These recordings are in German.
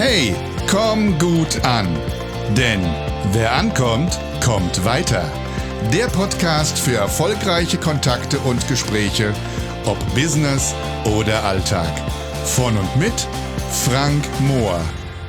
Hey, komm gut an. Denn wer ankommt, kommt weiter. Der Podcast für erfolgreiche Kontakte und Gespräche, ob Business oder Alltag. Von und mit Frank Mohr.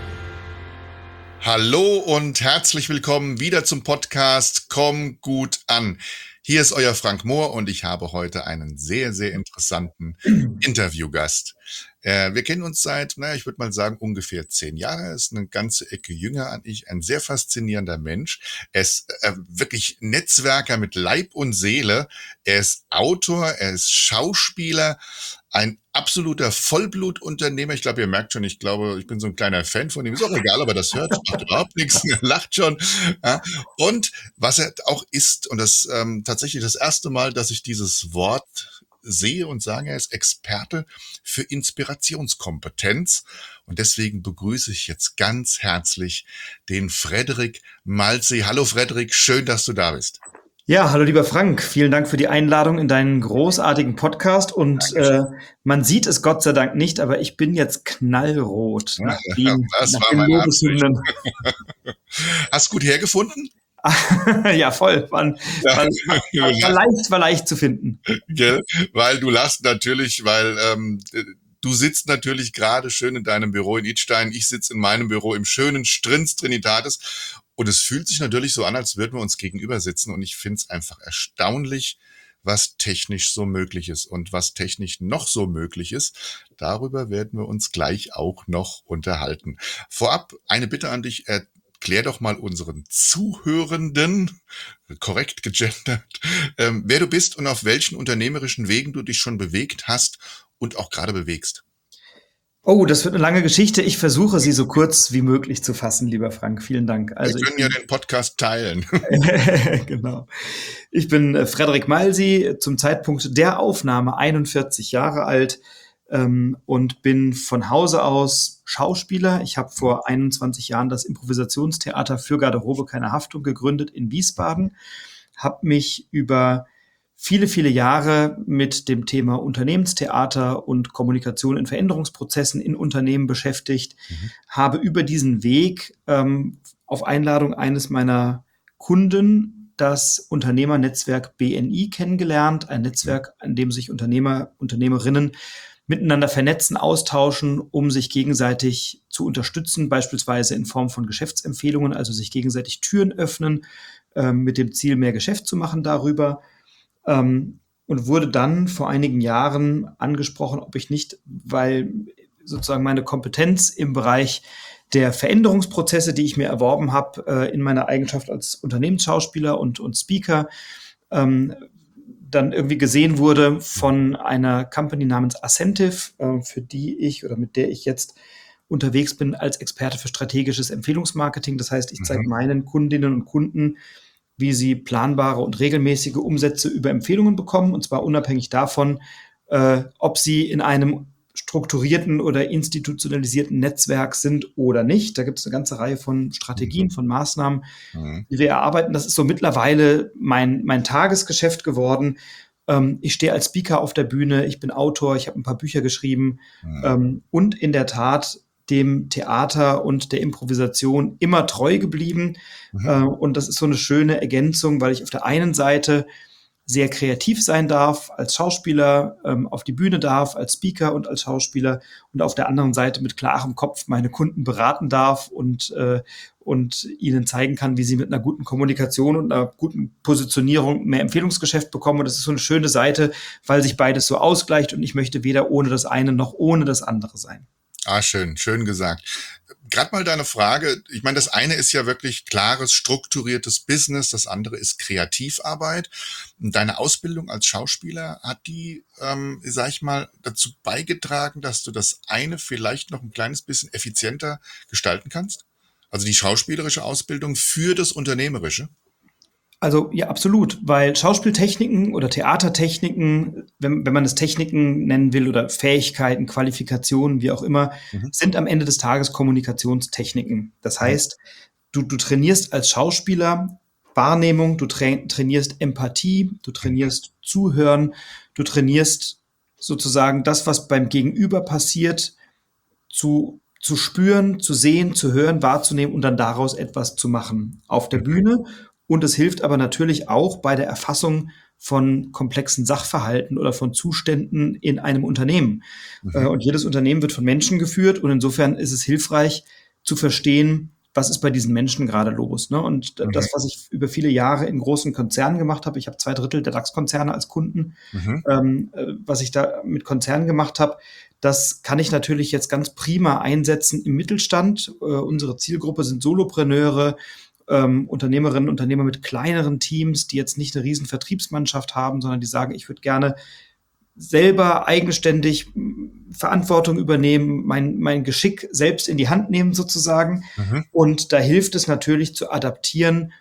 Hallo und herzlich willkommen wieder zum Podcast Komm gut an. Hier ist euer Frank Mohr und ich habe heute einen sehr, sehr interessanten Interviewgast. Wir kennen uns seit, ich würde mal sagen, ungefähr 10 Jahre. Er ist eine ganze Ecke jünger als ich, ein sehr faszinierender Mensch. Er ist wirklich Netzwerker mit Leib und Seele. Er ist Autor, er ist Schauspieler, ein absoluter Vollblutunternehmer. Ich glaube, ihr merkt schon, ich bin so ein kleiner Fan von ihm. Ist auch egal, ob er das hört, macht überhaupt nichts, er lacht schon. Ja. Und was er auch ist, und das tatsächlich das erste Mal, dass ich dieses Wort sehe und sage, er ist Experte für Inspirationskompetenz. Und deswegen begrüße ich jetzt ganz herzlich den Frederik Malzey. Hallo Frederik, schön, dass du da bist. Ja, hallo lieber Frank, vielen Dank für die Einladung in deinen großartigen Podcast und man sieht es Gott sei Dank nicht, aber ich bin jetzt knallrot nach den Lobeshymnen. Hast du gut hergefunden? Ja, voll. War leicht zu finden. Gell? Weil du lachst natürlich, du sitzt natürlich gerade schön in deinem Büro in Idstein. Ich sitze in meinem Büro im schönen Strins Trinitatis. Und es fühlt sich natürlich so an, als würden wir uns gegenüber sitzen. Und ich finde es einfach erstaunlich, was technisch so möglich ist. Und was technisch noch so möglich ist, darüber werden wir uns gleich auch noch unterhalten. Vorab eine Bitte an dich. Klär doch mal unseren Zuhörenden, korrekt gegendert, wer du bist und auf welchen unternehmerischen Wegen du dich schon bewegt hast und auch gerade bewegst. Oh, das wird eine lange Geschichte. Ich versuche, sie so kurz wie möglich zu fassen, lieber Frank. Vielen Dank. Wir können ja den Podcast teilen. Genau. Ich bin Frederik Malzey, zum Zeitpunkt der Aufnahme 41 Jahre alt und bin von Hause aus Schauspieler. Ich habe vor 21 Jahren das Improvisationstheater für Garderobe keine Haftung gegründet in Wiesbaden, habe mich über viele, viele Jahre mit dem Thema Unternehmenstheater und Kommunikation in Veränderungsprozessen in Unternehmen beschäftigt, habe über diesen Weg auf Einladung eines meiner Kunden das Unternehmernetzwerk BNI kennengelernt, ein Netzwerk, an dem sich Unternehmer, Unternehmerinnen miteinander vernetzen, austauschen, um sich gegenseitig zu unterstützen, beispielsweise in Form von Geschäftsempfehlungen, also sich gegenseitig Türen öffnen, mit dem Ziel, mehr Geschäft zu machen darüber. Und wurde dann vor einigen Jahren angesprochen, ob ich nicht, weil sozusagen meine Kompetenz im Bereich der Veränderungsprozesse, die ich mir erworben habe, in meiner Eigenschaft als Unternehmensschauspieler und Speaker, dann irgendwie gesehen wurde von einer Company namens Ascentive, mit der ich jetzt unterwegs bin als Experte für strategisches Empfehlungsmarketing. Das heißt, ich zeige meinen Kundinnen und Kunden, wie sie planbare und regelmäßige Umsätze über Empfehlungen bekommen, und zwar unabhängig davon, ob sie in einem strukturierten oder institutionalisierten Netzwerk sind oder nicht. Da gibt es eine ganze Reihe von Strategien, von Maßnahmen, die wir erarbeiten. Das ist so mittlerweile mein Tagesgeschäft geworden. Ich stehe als Speaker auf der Bühne, ich bin Autor, ich habe ein paar Bücher geschrieben und in der Tat dem Theater und der Improvisation immer treu geblieben. Und das ist so eine schöne Ergänzung, weil ich auf der einen Seite sehr kreativ sein darf, als Schauspieler auf die Bühne darf, als Speaker und als Schauspieler, und auf der anderen Seite mit klarem Kopf meine Kunden beraten darf und ihnen zeigen kann, wie sie mit einer guten Kommunikation und einer guten Positionierung mehr Empfehlungsgeschäft bekommen. Und das ist so eine schöne Seite, weil sich beides so ausgleicht und ich möchte weder ohne das eine noch ohne das andere sein. Schön gesagt. Gerade mal deine Frage, ich meine, das eine ist ja wirklich klares, strukturiertes Business, das andere ist Kreativarbeit. Deine Ausbildung als Schauspieler, hat die, dazu beigetragen, dass du das eine vielleicht noch ein kleines bisschen effizienter gestalten kannst? Also die schauspielerische Ausbildung für das Unternehmerische? Also ja, absolut, weil Schauspieltechniken oder Theatertechniken, wenn man es Techniken nennen will oder Fähigkeiten, Qualifikationen, wie auch immer, sind am Ende des Tages Kommunikationstechniken. Das heißt, du trainierst als Schauspieler Wahrnehmung, du trainierst Empathie, du trainierst Zuhören, du trainierst sozusagen das, was beim Gegenüber passiert, zu zu spüren, zu sehen, zu hören, wahrzunehmen und dann daraus etwas zu machen auf der Bühne. Und es hilft aber natürlich auch bei der Erfassung von komplexen Sachverhalten oder von Zuständen in einem Unternehmen. Und jedes Unternehmen wird von Menschen geführt und insofern ist es hilfreich zu verstehen, was ist bei diesen Menschen gerade los. Ne? Und das, was ich über viele Jahre in großen Konzernen gemacht habe, ich habe 2/3 der DAX-Konzerne als Kunden, was ich da mit Konzernen gemacht habe, das kann ich natürlich jetzt ganz prima einsetzen im Mittelstand. Unsere Zielgruppe sind Solopreneure, Unternehmerinnen und Unternehmer mit kleineren Teams, die jetzt nicht eine riesen Vertriebsmannschaft haben, sondern die sagen, ich würde gerne selber eigenständig Verantwortung übernehmen, mein Geschick selbst in die Hand nehmen sozusagen. Und da hilft es natürlich zu adaptieren,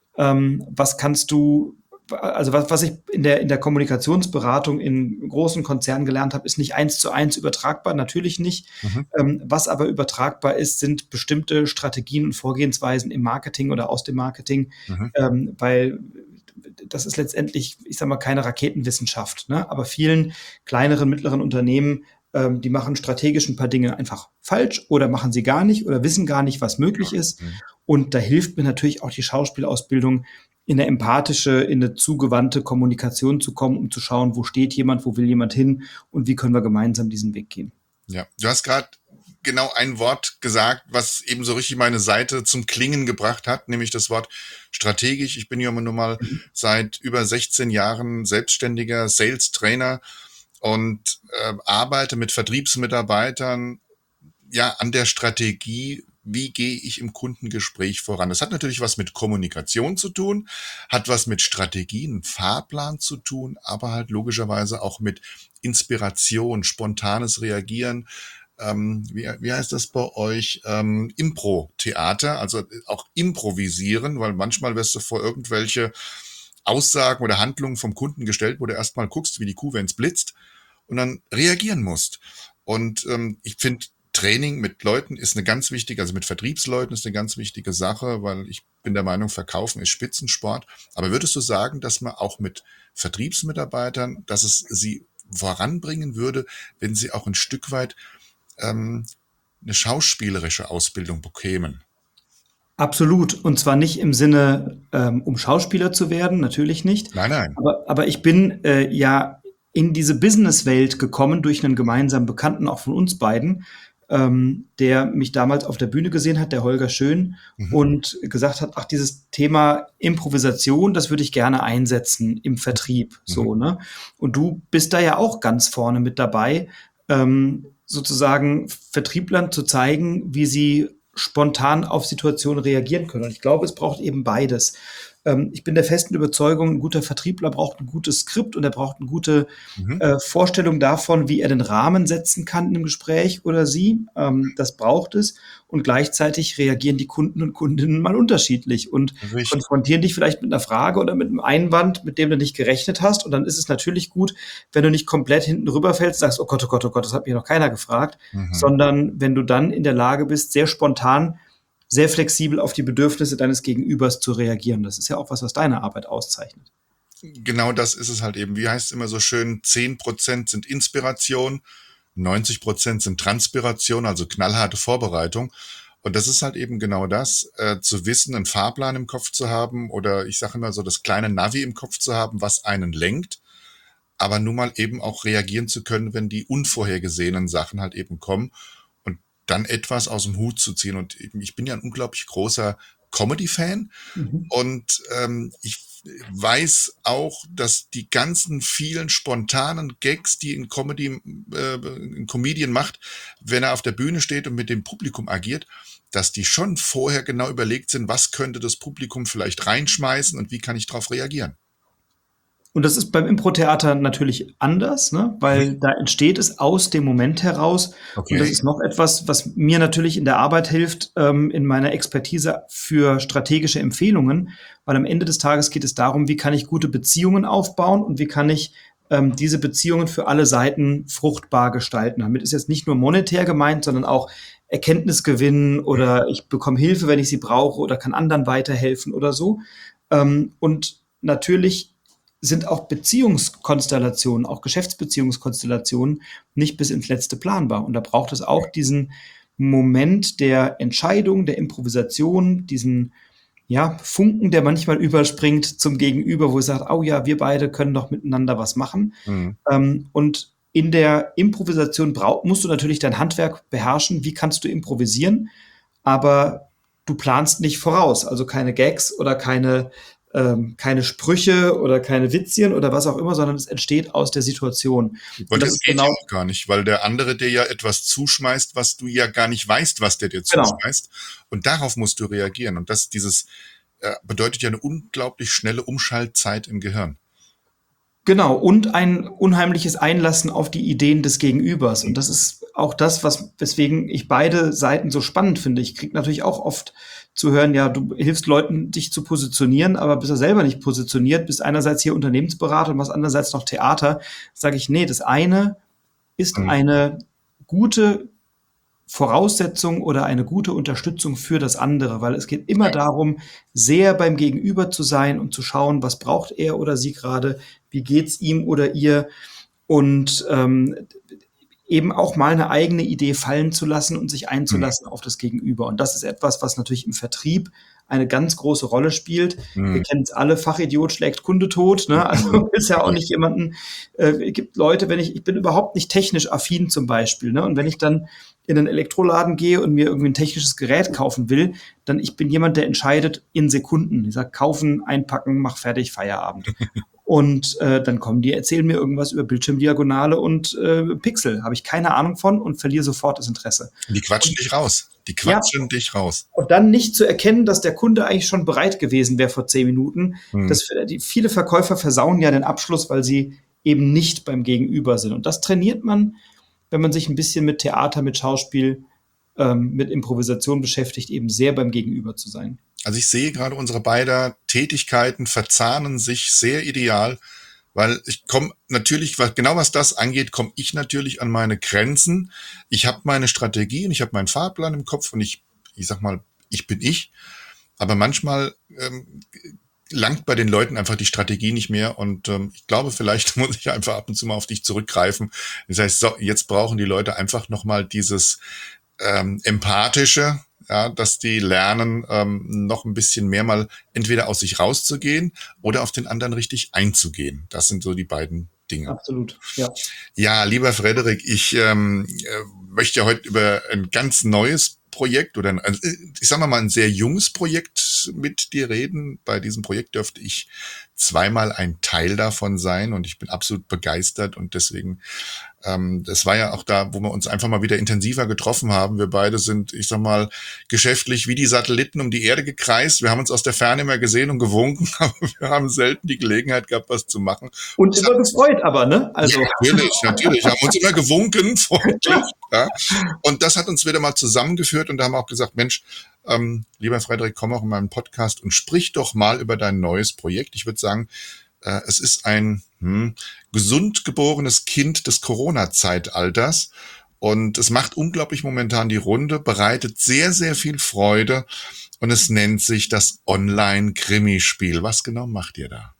was kannst du, also was ich in der Kommunikationsberatung in großen Konzernen gelernt habe, ist nicht 1:1 übertragbar, natürlich nicht. Was aber übertragbar ist, sind bestimmte Strategien und Vorgehensweisen im Marketing oder aus dem Marketing, weil das ist letztendlich, ich sag mal, keine Raketenwissenschaft, ne? Aber vielen kleineren, mittleren Unternehmen, die machen strategisch ein paar Dinge einfach falsch oder machen sie gar nicht oder wissen gar nicht, was möglich ist. Und da hilft mir natürlich auch die Schauspielausbildung, in eine empathische, in eine zugewandte Kommunikation zu kommen, um zu schauen, wo steht jemand, wo will jemand hin und wie können wir gemeinsam diesen Weg gehen. Ja, du hast gerade genau ein Wort gesagt, was eben so richtig meine Seite zum Klingen gebracht hat, nämlich das Wort strategisch. Ich bin ja nun mal seit über 16 Jahren selbstständiger Sales-Trainer und arbeite mit Vertriebsmitarbeitern ja an der Strategie, wie gehe ich im Kundengespräch voran. Das hat natürlich was mit Kommunikation zu tun, hat was mit Strategien, Fahrplan zu tun, aber halt logischerweise auch mit Inspiration, spontanes Reagieren. Wie heißt das bei euch? Impro-Theater, also auch improvisieren, weil manchmal wirst du vor irgendwelche Aussagen oder Handlungen vom Kunden gestellt, wo du erstmal guckst, wie die Kuh, wenn's blitzt, und dann reagieren musst. Und ich finde, Training mit Leuten ist eine ganz wichtige, also mit Vertriebsleuten ist eine ganz wichtige Sache, weil ich bin der Meinung, Verkaufen ist Spitzensport. Aber würdest du sagen, dass man auch mit Vertriebsmitarbeitern, dass es sie voranbringen würde, wenn sie auch ein Stück weit eine schauspielerische Ausbildung bekämen? Absolut. Und zwar nicht im Sinne, um Schauspieler zu werden, natürlich nicht. Nein, nein. Aber ich bin ja in diese Businesswelt gekommen durch einen gemeinsamen Bekannten, auch von uns beiden, der mich damals auf der Bühne gesehen hat, der Holger Schön, und gesagt hat, ach, dieses Thema Improvisation, das würde ich gerne einsetzen im Vertrieb, so, ne? Und du bist da ja auch ganz vorne mit dabei, sozusagen Vertrieblern zu zeigen, wie sie spontan auf Situationen reagieren können. Und ich glaube, es braucht eben beides. Ich bin der festen Überzeugung, ein guter Vertriebler braucht ein gutes Skript und er braucht eine gute Vorstellung davon, wie er den Rahmen setzen kann in einem Gespräch oder sie. Das braucht es. Und gleichzeitig reagieren die Kunden und Kundinnen mal unterschiedlich und Richtig. konfrontieren dich vielleicht mit einer Frage oder mit einem Einwand, mit dem du nicht gerechnet hast. Und dann ist es natürlich gut, wenn du nicht komplett hinten rüberfällst, sagst, oh Gott, oh Gott, oh Gott, das hat mich noch keiner gefragt, sondern wenn du dann in der Lage bist, sehr spontan, sehr flexibel auf die Bedürfnisse deines Gegenübers zu reagieren. Das ist ja auch was deine Arbeit auszeichnet. Genau das ist es halt eben. Wie heißt es immer so schön, 10% sind Inspiration, 90% sind Transpiration, also knallharte Vorbereitung. Und das ist halt eben genau das, zu wissen, einen Fahrplan im Kopf zu haben oder ich sage immer so, das kleine Navi im Kopf zu haben, was einen lenkt, aber nun mal eben auch reagieren zu können, wenn die unvorhergesehenen Sachen halt eben kommen und dann etwas aus dem Hut zu ziehen. Und ich bin ja ein unglaublich großer Comedy-Fan und ich weiß auch, dass die ganzen vielen spontanen Gags, die ein Comedian macht, wenn er auf der Bühne steht und mit dem Publikum agiert, dass die schon vorher genau überlegt sind, was könnte das Publikum vielleicht reinschmeißen und wie kann ich darauf reagieren. Und das ist beim Impro-Theater natürlich anders, ne? Weil da entsteht es aus dem Moment heraus. Okay. Und das ist noch etwas, was mir natürlich in der Arbeit hilft, in meiner Expertise für strategische Empfehlungen. Weil am Ende des Tages geht es darum, wie kann ich gute Beziehungen aufbauen und wie kann ich diese Beziehungen für alle Seiten fruchtbar gestalten. Damit ist jetzt nicht nur monetär gemeint, sondern auch Erkenntnisgewinn oder ich bekomme Hilfe, wenn ich sie brauche oder kann anderen weiterhelfen oder so. Und natürlich sind auch Beziehungskonstellationen, auch Geschäftsbeziehungskonstellationen nicht bis ins Letzte planbar. Und da braucht es auch diesen Moment der Entscheidung, der Improvisation, diesen Funken, der manchmal überspringt zum Gegenüber, wo es sagt, oh ja, wir beide können doch miteinander was machen. Mhm. Und in der Improvisation musst du natürlich dein Handwerk beherrschen. Wie kannst du improvisieren? Aber du planst nicht voraus, also keine Gags oder keine Sprüche oder keine Witzchen oder was auch immer, sondern es entsteht aus der Situation. Und das geht ja auch gar nicht, weil der andere dir ja etwas zuschmeißt, was du ja gar nicht weißt, was der dir zuschmeißt. Und darauf musst du reagieren. Und dieses bedeutet ja eine unglaublich schnelle Umschaltzeit im Gehirn. Genau, und ein unheimliches Einlassen auf die Ideen des Gegenübers. Und das ist auch das, weswegen ich beide Seiten so spannend finde. Ich kriege natürlich auch oft zu hören, ja, du hilfst Leuten, dich zu positionieren, aber bist ja selber nicht positioniert, bist einerseits hier Unternehmensberater und machst andererseits noch Theater. Sage ich, nee, das eine ist eine gute Voraussetzung oder eine gute Unterstützung für das andere, weil es geht immer darum, sehr beim Gegenüber zu sein und zu schauen, was braucht er oder sie gerade, wie geht's ihm oder ihr und eben auch mal eine eigene Idee fallen zu lassen und sich einzulassen auf das Gegenüber. Und das ist etwas, was natürlich im Vertrieb eine ganz große Rolle spielt. Wir kennen es alle, Fachidiot schlägt Kunde tot. Ne? Also ist ja auch nicht jemanden, gibt Leute, ich bin überhaupt nicht technisch affin zum Beispiel. Ne? Und wenn ich dann in einen Elektroladen gehe und mir irgendwie ein technisches Gerät kaufen will, dann ich bin jemand, der entscheidet in Sekunden. Ich sage, kaufen, einpacken, mach fertig, Feierabend. Und dann kommen die, erzählen mir irgendwas über Bildschirmdiagonale und Pixel. Habe ich keine Ahnung von und verliere sofort das Interesse. Die quatschen dich raus. Dich raus. Und dann nicht zu erkennen, dass der Kunde eigentlich schon bereit gewesen wäre vor 10 Minuten. Viele Verkäufer versauen ja den Abschluss, weil sie eben nicht beim Gegenüber sind. Und das trainiert man, wenn man sich ein bisschen mit Theater, mit Schauspiel, mit Improvisation beschäftigt, eben sehr beim Gegenüber zu sein. Also ich sehe gerade, unsere beiden Tätigkeiten verzahnen sich sehr ideal, weil ich komme natürlich, was das angeht, komme ich natürlich an meine Grenzen. Ich habe meine Strategie und ich habe meinen Fahrplan im Kopf und ich sag mal, ich bin ich. Aber manchmal langt bei den Leuten einfach die Strategie nicht mehr und ich glaube, vielleicht muss ich einfach ab und zu mal auf dich zurückgreifen. Das heißt, so, jetzt brauchen die Leute einfach nochmal dieses Empathische, ja, dass die lernen, noch ein bisschen mehr mal entweder aus sich rauszugehen oder auf den anderen richtig einzugehen. Das sind so die beiden Dinge. Absolut, ja. Ja, lieber Frederik, ich möchte heute über ein ganz neues Projekt oder ich sag mal ein sehr junges Projekt mit dir reden. Bei diesem Projekt dürfte ich zweimal ein Teil davon sein und ich bin absolut begeistert und deswegen, das war ja auch da, wo wir uns einfach mal wieder intensiver getroffen haben. Wir beide sind, ich sag mal, geschäftlich wie die Satelliten um die Erde gekreist. Wir haben uns aus der Ferne immer gesehen und gewunken, aber wir haben selten die Gelegenheit gehabt, was zu machen. Und immer gefreut aber, ne? Also. Ja, natürlich. Haben uns immer gewunken, freundlich. Ja. Und das hat uns wieder mal zusammengeführt und da haben wir auch gesagt, Mensch, lieber Frederik, komm auch in meinen Podcast und sprich doch mal über dein neues Projekt. Ich würde sagen, es ist ein gesund geborenes Kind des Corona-Zeitalters und es macht unglaublich momentan die Runde, bereitet sehr, sehr viel Freude und es nennt sich das Online-Krimispiel. Was genau macht ihr da?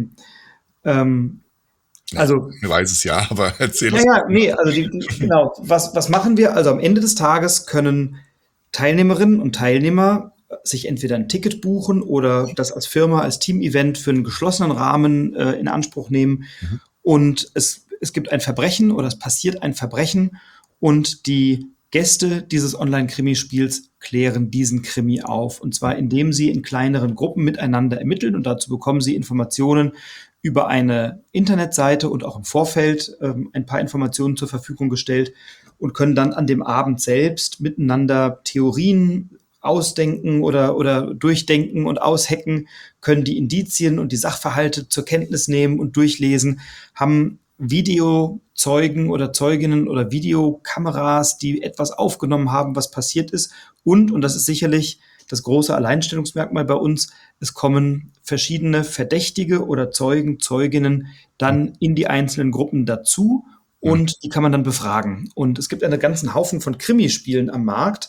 Also, ich weiß es ja, aber erzähl es. Genau. Was machen wir? Also am Ende des Tages können Teilnehmerinnen und Teilnehmer sich entweder ein Ticket buchen oder das als Firma, als Team-Event für einen geschlossenen Rahmen in Anspruch nehmen. Und es gibt ein Verbrechen oder es passiert ein Verbrechen und die Gäste dieses Online-Krimispiels klären diesen Krimi auf. Und zwar indem sie in kleineren Gruppen miteinander ermitteln und dazu bekommen sie Informationen über eine Internetseite und auch im Vorfeld ein paar Informationen zur Verfügung gestellt und können dann an dem Abend selbst miteinander Theorien ausdenken oder durchdenken und aushacken, können die Indizien und die Sachverhalte zur Kenntnis nehmen und durchlesen, haben Videozeugen oder Zeuginnen oder Videokameras, die etwas aufgenommen haben, was passiert ist. Und das ist sicherlich das große Alleinstellungsmerkmal bei uns, es kommen verschiedene Verdächtige oder Zeugen, Zeuginnen dann in die einzelnen Gruppen dazu und die kann man dann befragen. Und es gibt einen ganzen Haufen von Krimispielen am Markt.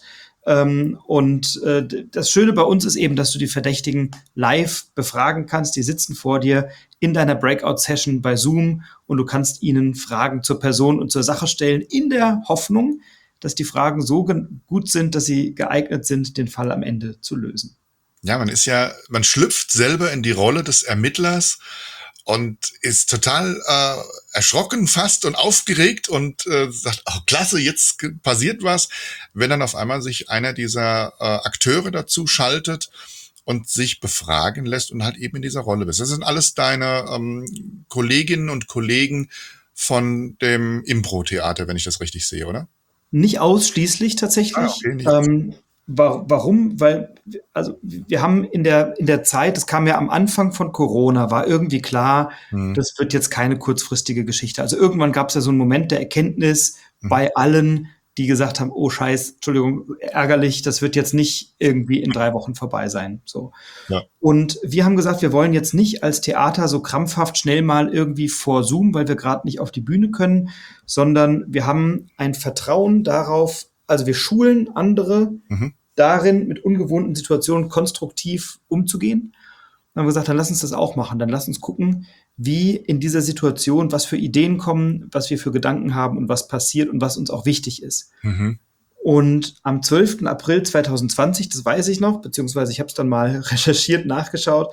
Das Schöne bei uns ist eben, dass du die Verdächtigen live befragen kannst. Die sitzen vor dir in deiner Breakout-Session bei Zoom und du kannst ihnen Fragen zur Person und zur Sache stellen, in der Hoffnung, dass die Fragen so gut sind, dass sie geeignet sind, den Fall am Ende zu lösen. Ja, man schlüpft selber in die Rolle des Ermittlers und ist total erschrocken fast und aufgeregt und sagt, oh klasse, jetzt passiert was, wenn dann auf einmal sich einer dieser Akteure dazu schaltet und sich befragen lässt und halt eben in dieser Rolle bist. Das sind alles deine Kolleginnen und Kollegen von dem Impro-Theater, wenn ich das richtig sehe, oder? Nicht ausschließlich tatsächlich. Okay, nicht ausschließlich. Warum? Weil, also wir haben in der Zeit, das kam ja am Anfang von Corona, war irgendwie klar, das wird jetzt keine kurzfristige Geschichte. Also irgendwann gab es ja so einen Moment der Erkenntnis bei allen, die gesagt haben, oh Scheiß, Entschuldigung, ärgerlich, das wird jetzt nicht irgendwie in 3 Wochen vorbei sein. So. Ja. Und wir haben gesagt, wir wollen jetzt nicht als Theater so krampfhaft schnell mal irgendwie vor Zoom, weil wir gerade nicht auf die Bühne können, sondern wir haben ein Vertrauen darauf, also wir schulen andere darin, mit ungewohnten Situationen konstruktiv umzugehen. Dann haben wir gesagt, dann lass uns das auch machen. Dann lass uns gucken, wie in dieser Situation, was für Ideen kommen, was wir für Gedanken haben und was passiert und was uns auch wichtig ist. Und am 12. April 2020, das weiß ich noch, beziehungsweise ich habe es dann mal recherchiert, nachgeschaut,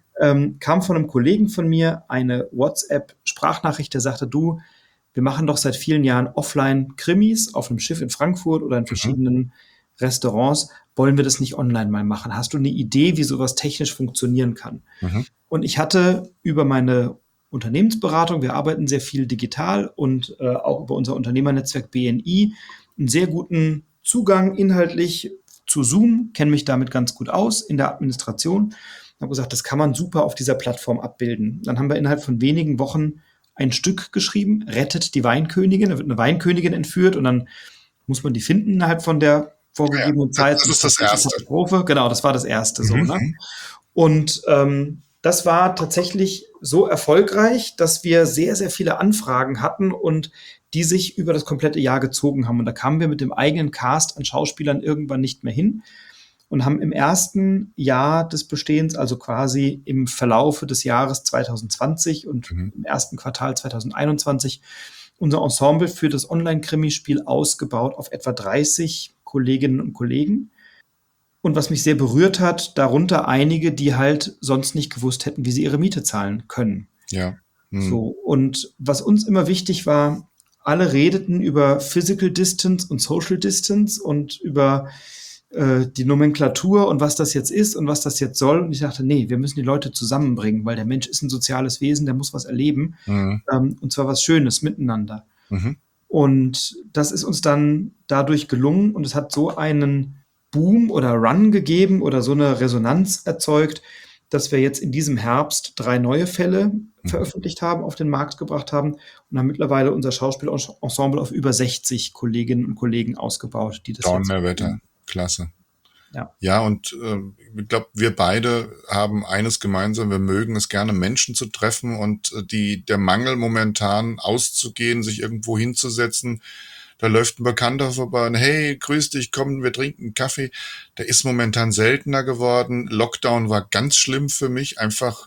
kam von einem Kollegen von mir eine WhatsApp-Sprachnachricht, der sagte, du, wir machen doch seit vielen Jahren Offline-Krimis auf einem Schiff in Frankfurt oder in verschiedenen Restaurants. Wollen wir das nicht online mal machen? Hast du eine Idee, wie sowas technisch funktionieren kann? Und ich hatte über meine Unternehmensberatung, wir arbeiten sehr viel digital und auch über unser Unternehmernetzwerk BNI, einen sehr guten Zugang inhaltlich zu Zoom, kenne mich damit ganz gut aus in der Administration. Ich habe gesagt, das kann man super auf dieser Plattform abbilden. Dann haben wir innerhalb von wenigen Wochen ein Stück geschrieben, Rettet die Weinkönigin. Da wird eine Weinkönigin entführt und dann muss man die finden innerhalb von der vorgegebenen Zeit. Das ist das Erste. Katastrophe. Genau, das war das Erste. So, ne? Und das war tatsächlich so erfolgreich, dass wir sehr, sehr viele Anfragen hatten und die sich über das komplette Jahr gezogen haben. Und da kamen wir mit dem eigenen Cast an Schauspielern irgendwann nicht mehr hin und haben im ersten Jahr des Bestehens, also quasi im Verlaufe des Jahres 2020 und im ersten Quartal 2021, unser Ensemble für das Online-Krimispiel ausgebaut auf etwa 30 Kolleginnen und Kollegen. Und was mich sehr berührt hat, darunter einige, die halt sonst nicht gewusst hätten, wie sie ihre Miete zahlen können. Ja. So. Und was uns immer wichtig war, alle redeten über Physical Distance und Social Distance und über die Nomenklatur und was das jetzt ist und was das jetzt soll. Und ich dachte, nee, wir müssen die Leute zusammenbringen, weil der Mensch ist ein soziales Wesen, der muss was erleben. Und zwar was Schönes miteinander. Und das ist uns dann dadurch gelungen und es hat so einen Boom oder Run gegeben oder so eine Resonanz erzeugt, dass wir jetzt in diesem Herbst 3 neue Fälle veröffentlicht haben, auf den Markt gebracht haben und haben mittlerweile unser Schauspielensemble auf über 60 Kolleginnen und Kollegen ausgebaut, die das Donnerwetter, klasse. Ja, und ich glaube, wir beide haben eines gemeinsam, wir mögen es gerne, Menschen zu treffen und der Mangel momentan auszugehen, sich irgendwo hinzusetzen, da läuft ein Bekannter vorbei und hey, grüß dich, komm, wir trinken einen Kaffee. Der ist momentan seltener geworden. Lockdown war ganz schlimm für mich. Einfach,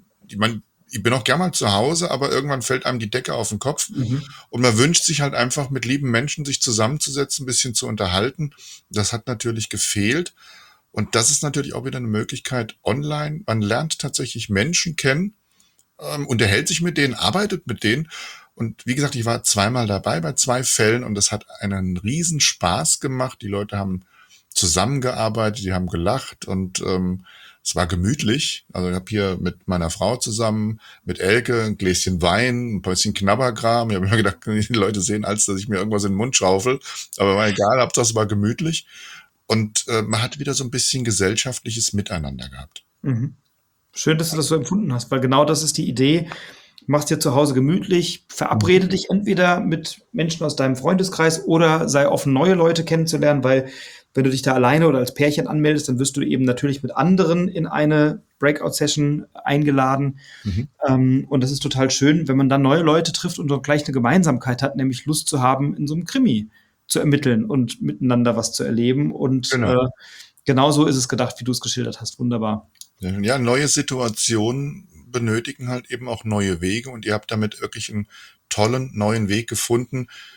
ich bin auch gerne mal zu Hause, aber irgendwann fällt einem die Decke auf den Kopf. Und man wünscht sich halt einfach, mit lieben Menschen sich zusammenzusetzen, ein bisschen zu unterhalten. Das hat natürlich gefehlt. Und das ist natürlich auch wieder eine Möglichkeit online. Man lernt tatsächlich Menschen kennen, unterhält sich mit denen, arbeitet mit denen. Und wie gesagt, ich war 2-mal dabei bei 2 Fällen und das hat einen riesen Spaß gemacht. Die Leute haben zusammengearbeitet, die haben gelacht und es war gemütlich. Also ich habe hier mit meiner Frau zusammen, mit Elke, ein Gläschen Wein, ein bisschen Knabberkram. Ich habe mir gedacht, die Leute sehen, als dass ich mir irgendwas in den Mund schaufel. Aber war egal, Hauptsache es war gemütlich. Und man hat wieder so ein bisschen gesellschaftliches Miteinander gehabt. Schön, dass du das so empfunden hast, weil genau das ist die Idee. Machst dir zu Hause gemütlich, verabrede dich entweder mit Menschen aus deinem Freundeskreis oder sei offen, neue Leute kennenzulernen, weil wenn du dich da alleine oder als Pärchen anmeldest, dann wirst du eben natürlich mit anderen in eine Breakout-Session eingeladen. Und das ist total schön, wenn man dann neue Leute trifft und dort gleich eine Gemeinsamkeit hat, nämlich Lust zu haben, in so einem Krimi zu ermitteln und miteinander was zu erleben. Und genau so ist es gedacht, wie du es geschildert hast. Wunderbar. Ja, neue Situationen benötigen halt eben auch neue Wege und ihr habt damit wirklich einen tollen neuen Weg gefunden.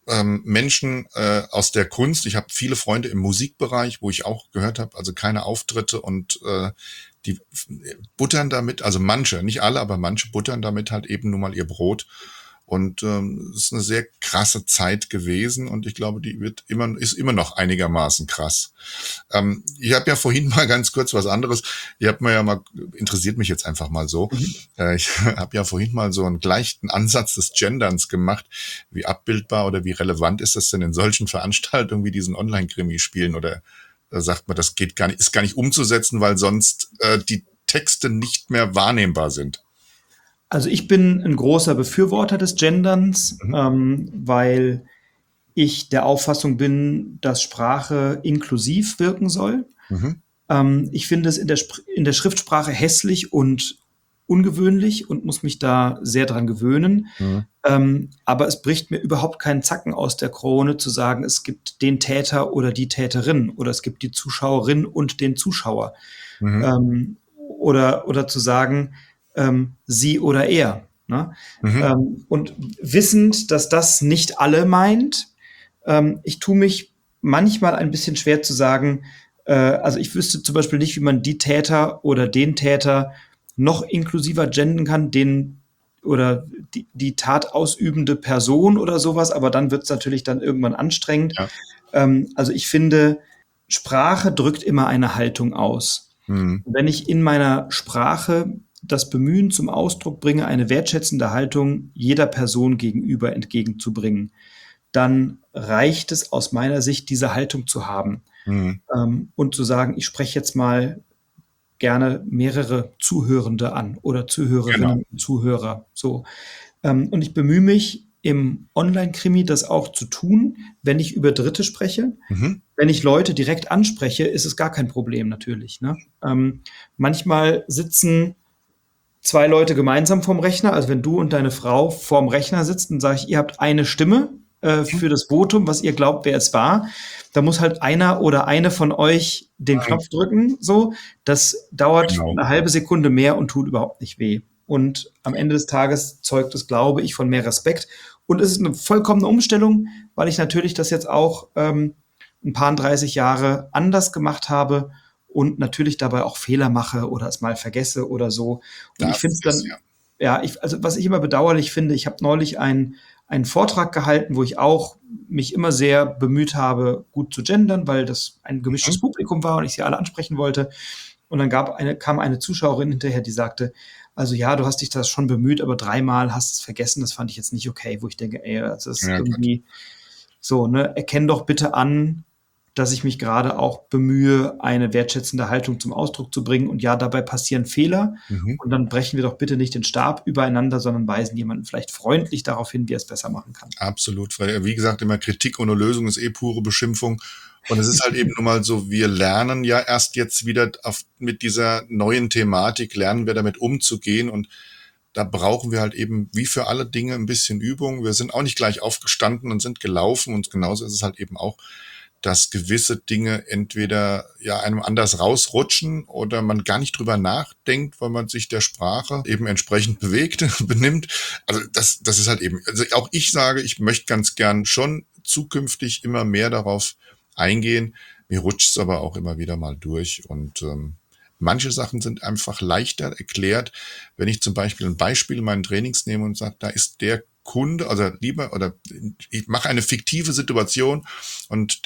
Menschen aus der Kunst. Ich habe viele Freunde im Musikbereich, wo ich auch gehört habe, also keine Auftritte und die buttern damit, also manche, nicht alle, aber manche buttern damit halt eben nun mal ihr Brot. Und es ist eine sehr krasse Zeit gewesen und ich glaube, die ist immer noch einigermaßen krass. Ich habe ja vorhin mal ganz kurz was anderes. Ihr habt mir ja mal, interessiert mich jetzt einfach mal so. Ich habe ja vorhin mal so einen leichten Ansatz des Genderns gemacht. Wie abbildbar oder wie relevant ist das denn in solchen Veranstaltungen wie diesen Online-Krimi spielen? Oder sagt man, das geht gar nicht, ist gar nicht umzusetzen, weil sonst die Texte nicht mehr wahrnehmbar sind. Also ich bin ein großer Befürworter des Genderns, Mhm. weil ich der Auffassung bin, dass Sprache inklusiv wirken soll. Mhm. Ich finde es in der Schriftsprache hässlich und ungewöhnlich und muss mich da sehr dran gewöhnen. Mhm. Aber es bricht mir überhaupt keinen Zacken aus der Krone zu sagen, es gibt den Täter oder die Täterin oder es gibt die Zuschauerin und den Zuschauer. Mhm. Oder zu sagen, sie oder er. Ne? Mhm. Und wissend, dass das nicht alle meint, ich tue mich manchmal ein bisschen schwer zu sagen, also ich wüsste zum Beispiel nicht, wie man die Täter oder den Täter noch inklusiver gendern kann, den oder die Tat ausübende Person oder sowas, aber dann wird es natürlich dann irgendwann anstrengend. Ja. Also ich finde, Sprache drückt immer eine Haltung aus. Mhm. Wenn ich in meiner Sprache das Bemühen zum Ausdruck bringe, eine wertschätzende Haltung jeder Person gegenüber entgegenzubringen, dann reicht es aus meiner Sicht, diese Haltung zu haben. Mhm. Und zu sagen, ich spreche jetzt mal gerne mehrere Zuhörende an oder Genau. Zuhörerinnen und Zuhörer. So. Und ich bemühe mich im Online-Krimi das auch zu tun, wenn ich über Dritte spreche. Mhm. Wenn ich Leute direkt anspreche, ist es gar kein Problem natürlich. Ne? Manchmal sitzen zwei Leute gemeinsam vorm Rechner, also wenn du und deine Frau vorm Rechner sitzt, dann sage ich, ihr habt eine Stimme für das Votum, was ihr glaubt, wer es war. Da muss halt einer oder eine von euch den Mhm. Knopf drücken. So, das dauert Genau. eine halbe Sekunde mehr und tut überhaupt nicht weh. Und am Ende des Tages zeugt es, glaube ich, von mehr Respekt. Und es ist eine vollkommene Umstellung, weil ich natürlich das jetzt auch ein paar 30 Jahre anders gemacht habe und natürlich dabei auch Fehler mache oder es mal vergesse oder so. Und ich Das finde es ist dann, ja. ja, also was ich immer bedauerlich finde, ich habe neulich einen Vortrag gehalten, wo ich auch mich immer sehr bemüht habe, gut zu gendern, weil das ein gemischtes Mhm. Publikum war und ich sie alle ansprechen wollte. Und dann kam eine Zuschauerin hinterher, die sagte, also ja, du hast dich das schon bemüht, aber dreimal hast es vergessen, das fand ich jetzt nicht okay, wo ich denke, ey, das ist Ja, Gott. irgendwie so, ne, erkenn doch bitte an, dass ich mich gerade auch bemühe, eine wertschätzende Haltung zum Ausdruck zu bringen. Und ja, dabei passieren Fehler. Mhm. Und dann brechen wir doch bitte nicht den Stab übereinander, sondern weisen jemanden vielleicht freundlich darauf hin, wie er es besser machen kann. Absolut. Weil, wie gesagt, immer Kritik ohne Lösung ist eh pure Beschimpfung. Und es ist halt eben nun mal so, wir lernen ja erst jetzt wieder mit dieser neuen Thematik, lernen wir damit umzugehen. Und da brauchen wir halt eben, wie für alle Dinge, ein bisschen Übung. Wir sind auch nicht gleich aufgestanden und sind gelaufen. Und genauso ist es halt eben auch, dass gewisse Dinge entweder ja einem anders rausrutschen oder man gar nicht drüber nachdenkt, weil man sich der Sprache eben entsprechend bewegt, benimmt. Also das ist halt eben, also auch ich sage, ich möchte ganz gern schon zukünftig immer mehr darauf eingehen. Mir rutscht es aber auch immer wieder mal durch und manche Sachen sind einfach leichter erklärt, wenn ich zum Beispiel ein Beispiel in meinen Trainings nehme und sage, da ist der Kunde, also lieber, oder ich mache eine fiktive Situation und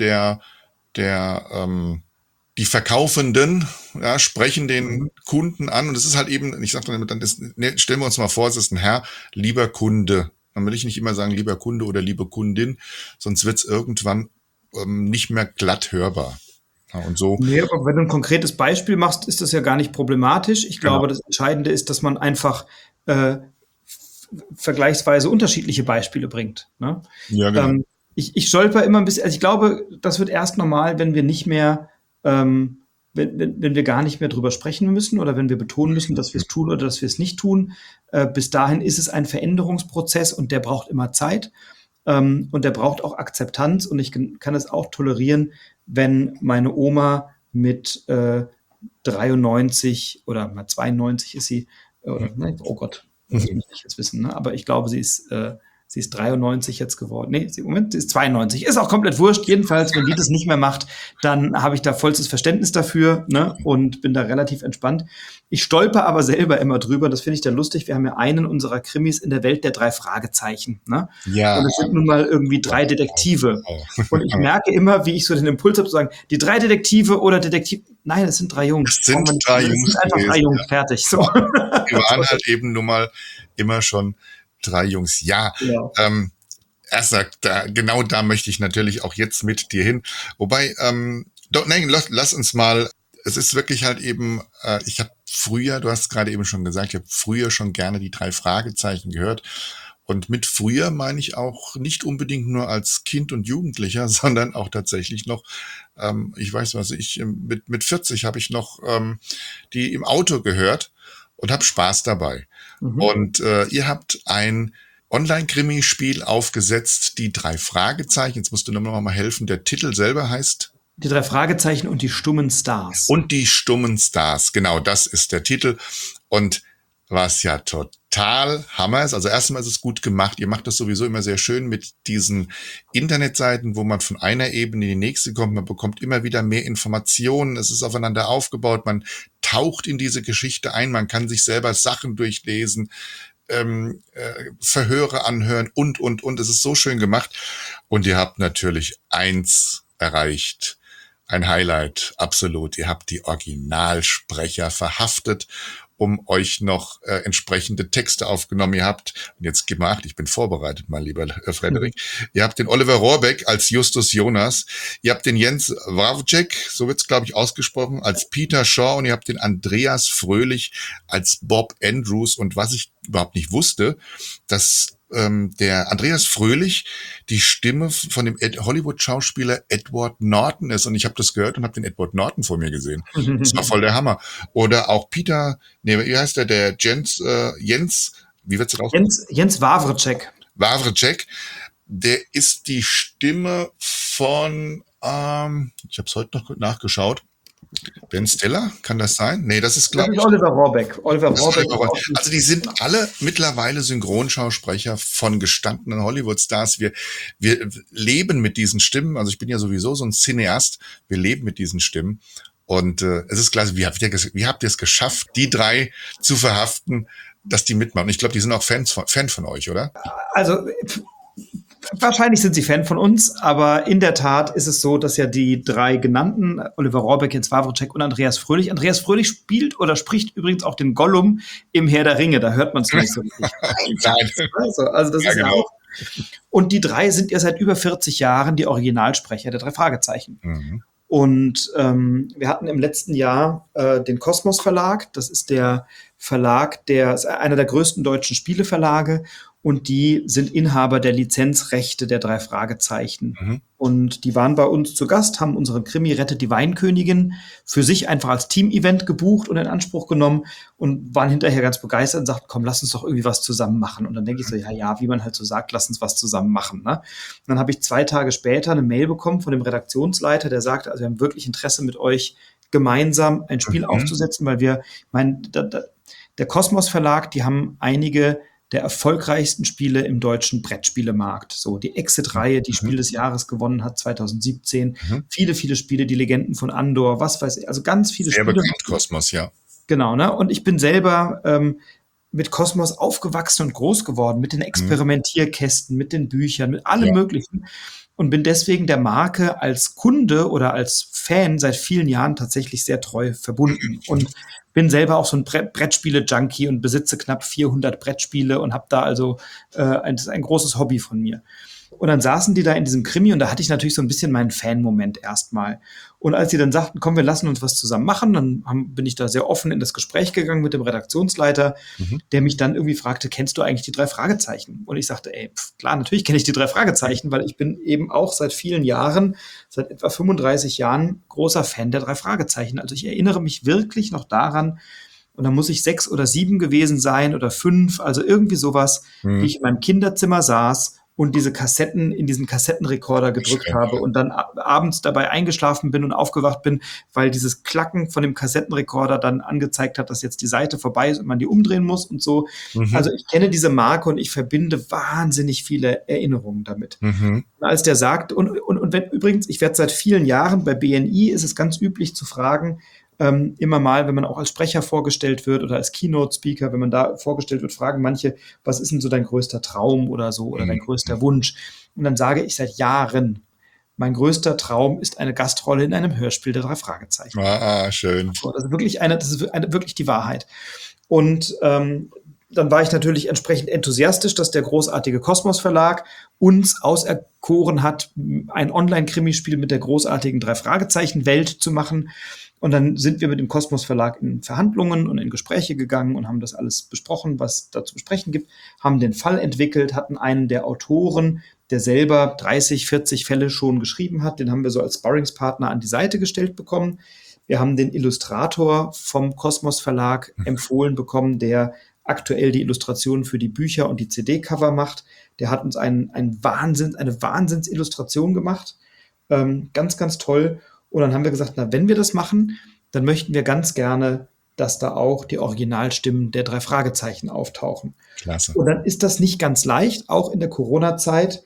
die Verkaufenden ja, sprechen den Mhm. Kunden an und es ist halt eben, ich sage dann, stellen wir uns mal vor, es ist ein Herr, lieber Kunde. Dann will ich nicht immer sagen, lieber Kunde oder liebe Kundin, sonst wird es irgendwann nicht mehr glatt hörbar. Ja, und so, Nee, aber wenn du ein konkretes Beispiel machst, ist das ja gar nicht problematisch. Ich genau. glaube, das Entscheidende ist, dass man einfach vergleichsweise unterschiedliche Beispiele bringt. Ne? Ja, genau. Ähm, ich stolper immer ein bisschen, also ich glaube, das wird erst normal, wenn wir nicht mehr, wenn wir gar nicht mehr drüber sprechen müssen oder wenn wir betonen müssen, dass wir es tun oder dass wir es nicht tun. Bis dahin ist es ein Veränderungsprozess und der braucht immer Zeit. Und der braucht auch Akzeptanz und ich kann es auch tolerieren, wenn meine Oma mit 93 oder mal 92 ist sie, oder, ne, oh Gott, muss ich jetzt wissen, ne? Aber ich glaube, sie ist Sie ist 93 jetzt geworden. Nee, sie ist 92. Ist auch komplett wurscht. Jedenfalls, wenn die das nicht mehr macht, dann habe ich da vollstes Verständnis dafür, ne? Und bin da relativ entspannt. Ich stolper aber selber immer drüber. Das finde ich dann lustig. Wir haben ja einen unserer Krimis in der Welt der 3 Fragezeichen. Ne? Ja. Und es sind nun mal irgendwie 3 Detektive. Und ich merke immer, wie ich so den Impuls habe zu sagen, die 3 Detektive oder Detektiv. Nein, es sind 3 Jungs. Es sind 3 Jungs. Es sind einfach 3 Jungs, fertig. So. Die waren halt eben nun mal immer schon 3 Jungs. Ja. Er sagt, genau da möchte ich natürlich auch jetzt mit dir hin. Wobei, lass uns mal, es ist wirklich halt eben, ich habe früher, du hast gerade eben schon gesagt, ich habe früher schon gerne die 3 Fragezeichen gehört. Und mit früher meine ich auch nicht unbedingt nur als Kind und Jugendlicher, sondern auch tatsächlich noch, ich weiß was, mit 40 habe ich noch die im Auto gehört und habe Spaß dabei. Und ihr habt ein Online-Krimi-Spiel aufgesetzt, die 3 Fragezeichen. Jetzt musst du nur noch mal helfen. Der Titel selber heißt? Die 3 Fragezeichen und die stummen Stars. Und die stummen Stars. Genau, das ist der Titel. Und was ja total Hammer ist, also erstmal ist es gut gemacht. Ihr macht das sowieso immer sehr schön mit diesen Internetseiten, wo man von einer Ebene in die nächste kommt. Man bekommt immer wieder mehr Informationen. Es ist aufeinander aufgebaut. Man taucht in diese Geschichte ein. Man kann sich selber Sachen durchlesen. Verhöre anhören und. Es ist so schön gemacht. Und ihr habt natürlich eins erreicht. Ein Highlight, absolut. Ihr habt die Originalsprecher verhaftet, um euch noch entsprechende Texte aufgenommen. Ihr habt, und jetzt gib mal Acht, ich bin vorbereitet, mein lieber Frederik, ihr habt den Oliver Rohrbeck als Justus Jonas, ihr habt den Jens Wawrcek, so wird's glaube ich ausgesprochen, als Peter Shaw und ihr habt den Andreas Fröhlich als Bob Andrews. Und was ich überhaupt nicht wusste, dass der Andreas Fröhlich die Stimme von dem Hollywood-Schauspieler Edward Norton ist. Und ich habe das gehört und habe den Edward Norton vor mir gesehen. Das war voll der Hammer. Oder auch wie heißt der Jens, wie wird's denn aus? Jens Wawrcek. Wawrcek, der ist die Stimme von, ich habe es heute noch nachgeschaut, Ben Stiller, kann das sein? Nee, das ist, glaube ich, Oliver Rohrbeck. Also die sind alle mittlerweile Synchronschausprecher von gestandenen Hollywood-Stars. Wir leben mit diesen Stimmen. Also ich bin ja sowieso so ein Cineast. Wir leben mit diesen Stimmen. Und es ist klasse, wie habt ihr es geschafft, die 3 zu verhaften, dass die mitmachen? Ich glaube, die sind auch Fan von euch, oder? Also wahrscheinlich sind sie Fan von uns, aber in der Tat ist es so, dass ja die 3 genannten, Oliver Rohrbeck, Jens Wawrcek und Andreas Fröhlich spielt oder spricht übrigens auch den Gollum im Herr der Ringe, da hört man es nicht so richtig. Also das ist ja auch. Und die 3 sind ja seit über 40 Jahren die Originalsprecher der 3 Fragezeichen. Und wir hatten im letzten Jahr den Kosmos Verlag, das ist der Verlag, ist einer der größten deutschen Spieleverlage. Und die sind Inhaber der Lizenzrechte der 3 Fragezeichen. Und die waren bei uns zu Gast, haben unseren Krimi Rettet die Weinkönigin für sich einfach als Team-Event gebucht und in Anspruch genommen und waren hinterher ganz begeistert und sagten, komm, lass uns doch irgendwie was zusammen machen. Und dann denke ich so, ja, wie man halt so sagt, lass uns was zusammen machen. Ne? Und dann habe ich 2 Tage später eine Mail bekommen von dem Redaktionsleiter, der sagte, also wir haben wirklich Interesse mit euch gemeinsam ein Spiel aufzusetzen, weil der Kosmos Verlag, die haben einige der erfolgreichsten Spiele im deutschen Brettspielemarkt. So die Exit-Reihe, die Spiel des Jahres gewonnen hat 2017. Viele Spiele, die Legenden von Andor, was weiß ich, also ganz viele Spiele. Sehr bekannt, Kosmos, ja. Genau, ne? Und ich bin selber mit Kosmos aufgewachsen und groß geworden, mit den Experimentierkästen, mit den Büchern, mit allem Möglichen. Und bin deswegen der Marke als Kunde oder als Fan seit vielen Jahren tatsächlich sehr treu verbunden. Und bin selber auch so ein Brettspiele-Junkie und besitze knapp 400 Brettspiele und habe da also das ist ein großes Hobby von mir. Und dann saßen die da in diesem Krimi und da hatte ich natürlich so ein bisschen meinen Fan-Moment erstmal. Und als sie dann sagten, komm, wir lassen uns was zusammen machen, dann bin ich da sehr offen in das Gespräch gegangen mit dem Redaktionsleiter, der mich dann irgendwie fragte, kennst du eigentlich die 3 Fragezeichen? Und ich sagte, klar, natürlich kenne ich die 3 Fragezeichen, weil ich bin eben auch seit vielen Jahren, seit etwa 35 Jahren, großer Fan der 3 Fragezeichen. Also ich erinnere mich wirklich noch daran, und dann muss ich 6 oder 7 gewesen sein oder 5, also irgendwie sowas, wie ich in meinem Kinderzimmer saß und diese Kassetten in diesen Kassettenrekorder gedrückt Schön, habe ja. und dann abends dabei eingeschlafen bin und aufgewacht bin, weil dieses Klacken von dem Kassettenrekorder dann angezeigt hat, dass jetzt die Seite vorbei ist und man die umdrehen muss und so. Mhm. Also ich kenne diese Marke und ich verbinde wahnsinnig viele Erinnerungen damit. Mhm. Und als der sagt, und wenn übrigens, ich werde seit vielen Jahren bei BNI, ist es ganz üblich zu fragen, immer mal, wenn man auch als Sprecher vorgestellt wird oder als Keynote-Speaker, wenn man da vorgestellt wird, fragen manche, was ist denn so dein größter Traum oder so oder dein Mhm. größter Wunsch? Und dann sage ich seit Jahren, mein größter Traum ist eine Gastrolle in einem Hörspiel der 3 Fragezeichen. Schön. So, das ist wirklich die Wahrheit. Und dann war ich natürlich entsprechend enthusiastisch, dass der großartige Kosmos Verlag uns auserkoren hat, ein Online-Krimispiel mit der großartigen 3 Fragezeichen Welt zu machen. Und dann sind wir mit dem Kosmos Verlag in Verhandlungen und in Gespräche gegangen und haben das alles besprochen, was da zu besprechen gibt, haben den Fall entwickelt, hatten einen der Autoren, der selber 30, 40 Fälle schon geschrieben hat, den haben wir so als Sparringspartner an die Seite gestellt bekommen. Wir haben den Illustrator vom Kosmos Verlag empfohlen bekommen, der aktuell die Illustrationen für die Bücher und die CD-Cover macht. Der hat uns eine Wahnsinnsillustration gemacht. Ganz, ganz toll. Und dann haben wir gesagt, na, wenn wir das machen, dann möchten wir ganz gerne, dass da auch die Originalstimmen der 3 Fragezeichen auftauchen. Klasse. Und dann ist das nicht ganz leicht, auch in der Corona-Zeit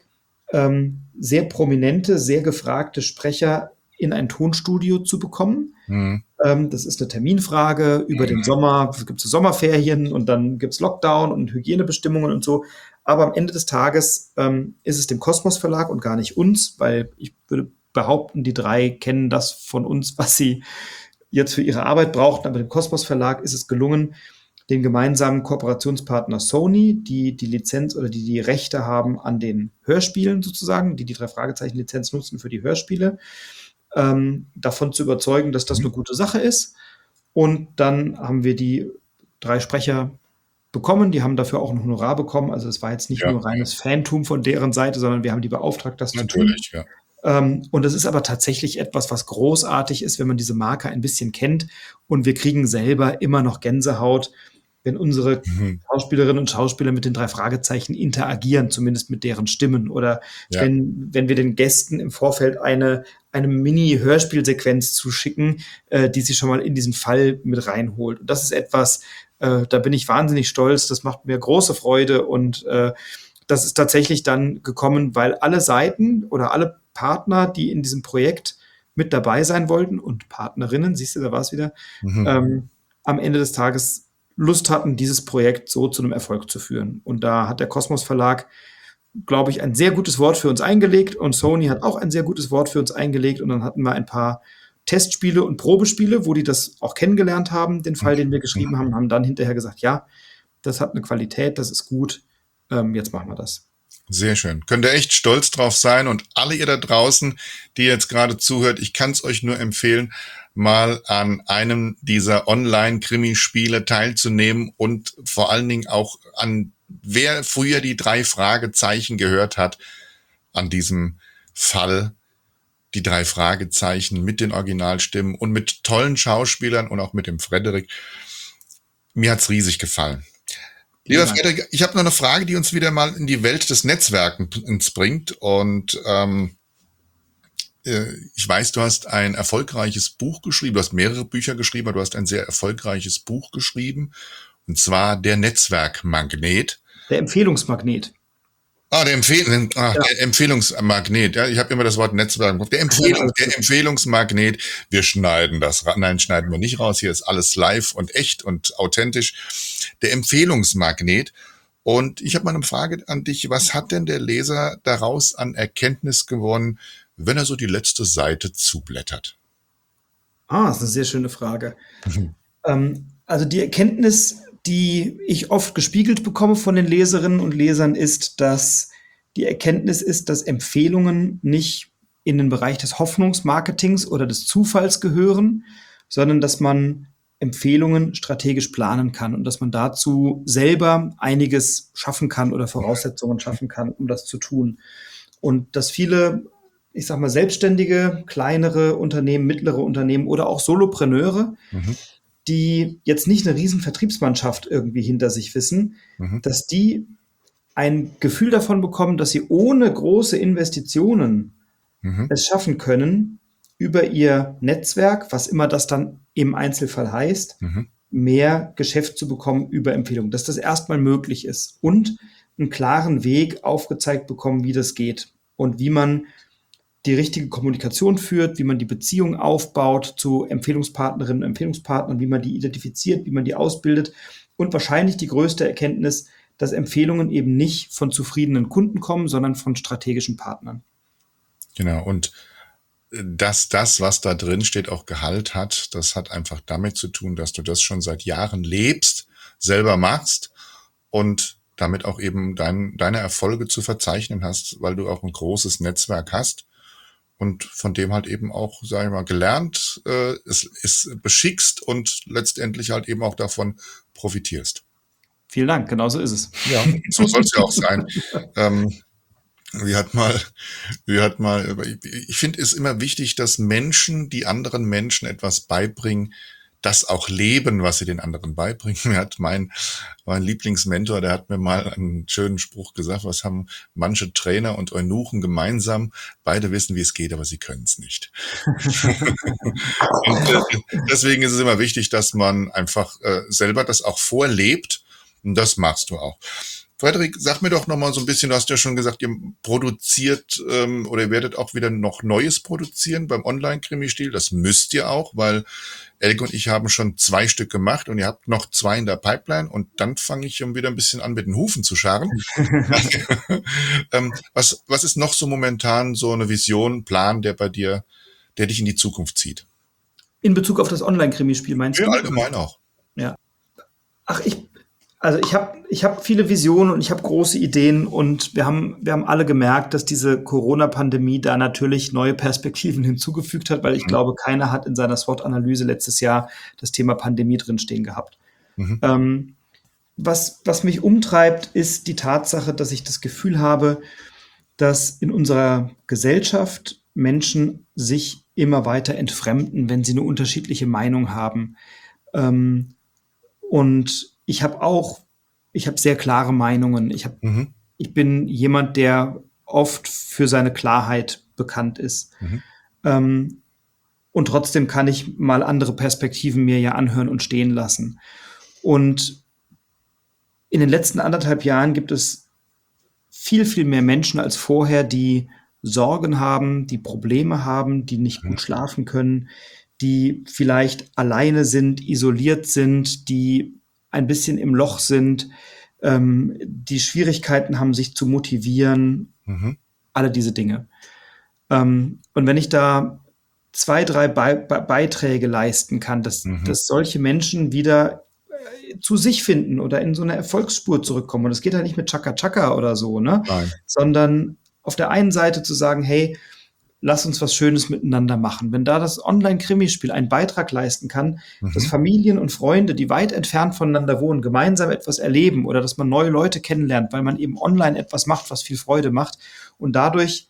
sehr prominente, sehr gefragte Sprecher in ein Tonstudio zu bekommen. Mhm. Das ist eine Terminfrage. Über den Sommer gibt es Sommerferien und dann gibt es Lockdown und Hygienebestimmungen und so. Aber am Ende des Tages ist es dem Kosmos Verlag und gar nicht uns, weil ich würde behaupten, die 3 kennen das von uns, was sie jetzt für ihre Arbeit brauchten. Aber dem Kosmos Verlag ist es gelungen, den gemeinsamen Kooperationspartner Sony, die die Lizenz oder die Rechte haben an den Hörspielen sozusagen, die 3 Fragezeichen Lizenz nutzen für die Hörspiele, davon zu überzeugen, dass das eine gute Sache ist. Und dann haben wir die 3 Sprecher bekommen, die haben dafür auch ein Honorar bekommen. Also es war jetzt nicht Ja, nur reines Fantum von deren Seite, sondern wir haben die beauftragt, das zu tun. natürlich, ja. Und es ist aber tatsächlich etwas, was großartig ist, wenn man diese Marke ein bisschen kennt. Und wir kriegen selber immer noch Gänsehaut, wenn unsere Schauspielerinnen und Schauspieler mit den 3 Fragezeichen interagieren, zumindest mit deren Stimmen. Oder Ja. wenn wir den Gästen im Vorfeld eine Mini-Hörspielsequenz zuschicken, die sie schon mal in diesen Fall mit reinholt. Und das ist etwas, da bin ich wahnsinnig stolz. Das macht mir große Freude. Und das ist tatsächlich dann gekommen, weil alle Seiten oder alle Partner, die in diesem Projekt mit dabei sein wollten und Partnerinnen, siehst du, da war es wieder, am Ende des Tages Lust hatten, dieses Projekt so zu einem Erfolg zu führen. Und da hat der Kosmos Verlag, glaube ich, ein sehr gutes Wort für uns eingelegt und Sony hat auch ein sehr gutes Wort für uns eingelegt und dann hatten wir ein paar Testspiele und Probespiele, wo die das auch kennengelernt haben, den Fall, den wir geschrieben haben, haben dann hinterher gesagt, ja, das hat eine Qualität, das ist gut, jetzt machen wir das. Sehr schön. Könnt ihr echt stolz drauf sein und alle ihr da draußen, die jetzt gerade zuhört, ich kann es euch nur empfehlen, mal an einem dieser Online-Krimispiele teilzunehmen und vor allen Dingen auch an wer früher die 3 Fragezeichen gehört hat, an diesem Fall die 3 Fragezeichen mit den Originalstimmen und mit tollen Schauspielern und auch mit dem Frederik. Mir hat's riesig gefallen. Lieber Frederik, ich habe noch eine Frage, die uns wieder mal in die Welt des Netzwerkens bringt. Und ich weiß, du hast ein erfolgreiches Buch geschrieben. Du hast mehrere Bücher geschrieben, aber du hast ein sehr erfolgreiches Buch geschrieben. Und zwar Der Netzwerkmagnet. Der Empfehlungsmagnet. Der Empfehlungsmagnet. Ja, ich habe immer das Wort Netzwerk. Der Empfehlungsmagnet. Wir schneiden das. Nein, schneiden wir nicht raus. Hier ist alles live und echt und authentisch. Der Empfehlungsmagnet. Und ich habe mal eine Frage an dich. Was hat denn der Leser daraus an Erkenntnis gewonnen, wenn er so die letzte Seite zublättert? Das ist eine sehr schöne Frage. Also die Erkenntnis, die ich oft gespiegelt bekomme von den Leserinnen und Lesern, ist, dass die Erkenntnis ist, dass Empfehlungen nicht in den Bereich des Hoffnungsmarketings oder des Zufalls gehören, sondern dass man Empfehlungen strategisch planen kann und dass man dazu selber einiges schaffen kann oder Voraussetzungen schaffen kann, um das zu tun. Und dass viele, ich sag mal, selbstständige, kleinere Unternehmen, mittlere Unternehmen oder auch Solopreneure, die jetzt nicht eine riesen Vertriebsmannschaft irgendwie hinter sich wissen, dass die ein Gefühl davon bekommen, dass sie ohne große Investitionen Mhm. es schaffen können, über ihr Netzwerk, was immer das dann im Einzelfall heißt, Mhm. mehr Geschäft zu bekommen über Empfehlungen, dass das erstmal möglich ist und einen klaren Weg aufgezeigt bekommen, wie das geht und wie man die richtige Kommunikation führt, wie man die Beziehung aufbaut zu Empfehlungspartnerinnen und Empfehlungspartnern, wie man die identifiziert, wie man die ausbildet und wahrscheinlich die größte Erkenntnis, dass Empfehlungen eben nicht von zufriedenen Kunden kommen, sondern von strategischen Partnern. Genau. Und dass das, was da drin steht, auch Gehalt hat, das hat einfach damit zu tun, dass du das schon seit Jahren lebst, selber machst und damit auch eben deine Erfolge zu verzeichnen hast, weil du auch ein großes Netzwerk hast und von dem halt eben auch, sag ich mal, gelernt, es beschickst und letztendlich halt eben auch davon profitierst. Vielen Dank, genau so ist es. Ja, so soll es ja auch sein. Ähm, wir hat mal, ich finde es immer wichtig, dass Menschen, die anderen Menschen etwas beibringen, das auch leben, was sie den anderen beibringen. Mir hat mein Lieblingsmentor, der hat mir mal einen schönen Spruch gesagt, was haben manche Trainer und Eunuchen gemeinsam? Beide wissen, wie es geht, aber sie können es nicht. Und deswegen ist es immer wichtig, dass man einfach selber das auch vorlebt. Und das machst du auch. Frederik, sag mir doch nochmal so ein bisschen, du hast ja schon gesagt, ihr produziert oder ihr werdet auch wieder noch Neues produzieren beim Online-Krimi-Stil. Das müsst ihr auch, weil Elke und ich haben schon 2 Stück gemacht und ihr habt noch 2 in der Pipeline und dann fange ich schon wieder ein bisschen an mit den Hufen zu scharren. Was ist noch so momentan so eine Vision, Plan, der dich in die Zukunft zieht? In Bezug auf das Online-Krimispiel meinst Ja, du? allgemein auch. Ja. Ach, ich hab viele Visionen und ich habe große Ideen und wir haben alle gemerkt, dass diese Corona-Pandemie da natürlich neue Perspektiven hinzugefügt hat, weil ich Mhm. glaube, keiner hat in seiner SWOT-Analyse letztes Jahr das Thema Pandemie drinstehen gehabt. Mhm. Was mich umtreibt, ist die Tatsache, dass ich das Gefühl habe, dass in unserer Gesellschaft Menschen sich immer weiter entfremden, wenn sie eine unterschiedliche Meinung haben. Und ich habe sehr klare Meinungen. Mhm. Ich bin jemand, der oft für seine Klarheit bekannt ist. Mhm. Und trotzdem kann ich mal andere Perspektiven mir ja anhören und stehen lassen. Und in den letzten 1,5 Jahren gibt es viel, viel mehr Menschen als vorher, die Sorgen haben, die Probleme haben, die nicht gut schlafen können, die vielleicht alleine sind, isoliert sind, die ein bisschen im Loch sind, die Schwierigkeiten haben, sich zu motivieren, Mhm. alle diese Dinge. Und wenn ich da 2, 3 Beiträge leisten kann, Mhm. dass solche Menschen wieder zu sich finden oder in so eine Erfolgsspur zurückkommen. Und das geht halt nicht mit Chaka Chaka oder so, ne? Nein. Sondern auf der einen Seite zu sagen, hey, lass uns was Schönes miteinander machen. Wenn da das Online-Krimispiel einen Beitrag leisten kann, dass Mhm. Familien und Freunde, die weit entfernt voneinander wohnen, gemeinsam etwas erleben oder dass man neue Leute kennenlernt, weil man eben online etwas macht, was viel Freude macht und dadurch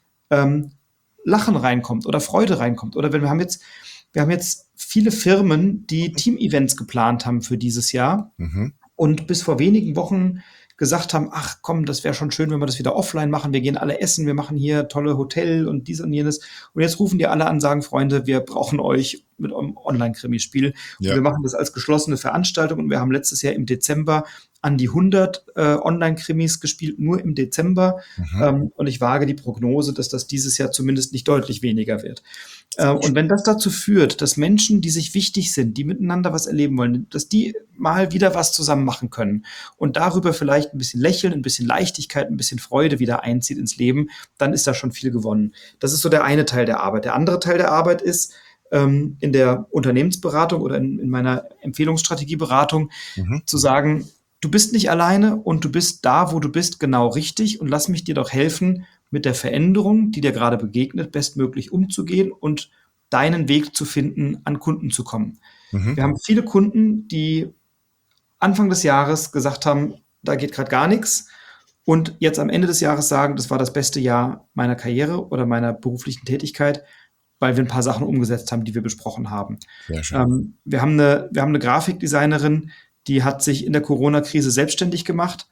Lachen reinkommt oder Freude reinkommt. Oder wir haben jetzt viele Firmen, die Team-Events geplant haben für dieses Jahr Mhm. und bis vor wenigen Wochen gesagt haben, ach komm, das wäre schon schön, wenn wir das wieder offline machen. Wir gehen alle essen, wir machen hier tolle Hotel und dies und jenes. Und jetzt rufen die alle an, sagen, Freunde, wir brauchen euch mit eurem Online-Krimispiel. Und Ja. wir machen das als geschlossene Veranstaltung. Und wir haben letztes Jahr im Dezember an die 100 Online-Krimis gespielt, nur im Dezember. Mhm. Und ich wage die Prognose, dass das dieses Jahr zumindest nicht deutlich weniger wird. Und wenn das dazu führt, dass Menschen, die sich wichtig sind, die miteinander was erleben wollen, dass die mal wieder was zusammen machen können und darüber vielleicht ein bisschen Lächeln, ein bisschen Leichtigkeit, ein bisschen Freude wieder einzieht ins Leben, dann ist da schon viel gewonnen. Das ist so der eine Teil der Arbeit. Der andere Teil der Arbeit ist in der Unternehmensberatung oder in meiner Empfehlungsstrategieberatung Mhm. zu sagen, du bist nicht alleine und du bist da, wo du bist, genau richtig und lass mich dir doch helfen, mit der Veränderung, die dir gerade begegnet, bestmöglich umzugehen und deinen Weg zu finden, an Kunden zu kommen. Mhm. Wir haben viele Kunden, die Anfang des Jahres gesagt haben, da geht gerade gar nichts und jetzt am Ende des Jahres sagen, das war das beste Jahr meiner Karriere oder meiner beruflichen Tätigkeit, weil wir ein paar Sachen umgesetzt haben, die wir besprochen haben. Sehr schön. Wir haben eine Grafikdesignerin, die hat sich in der Corona-Krise selbstständig gemacht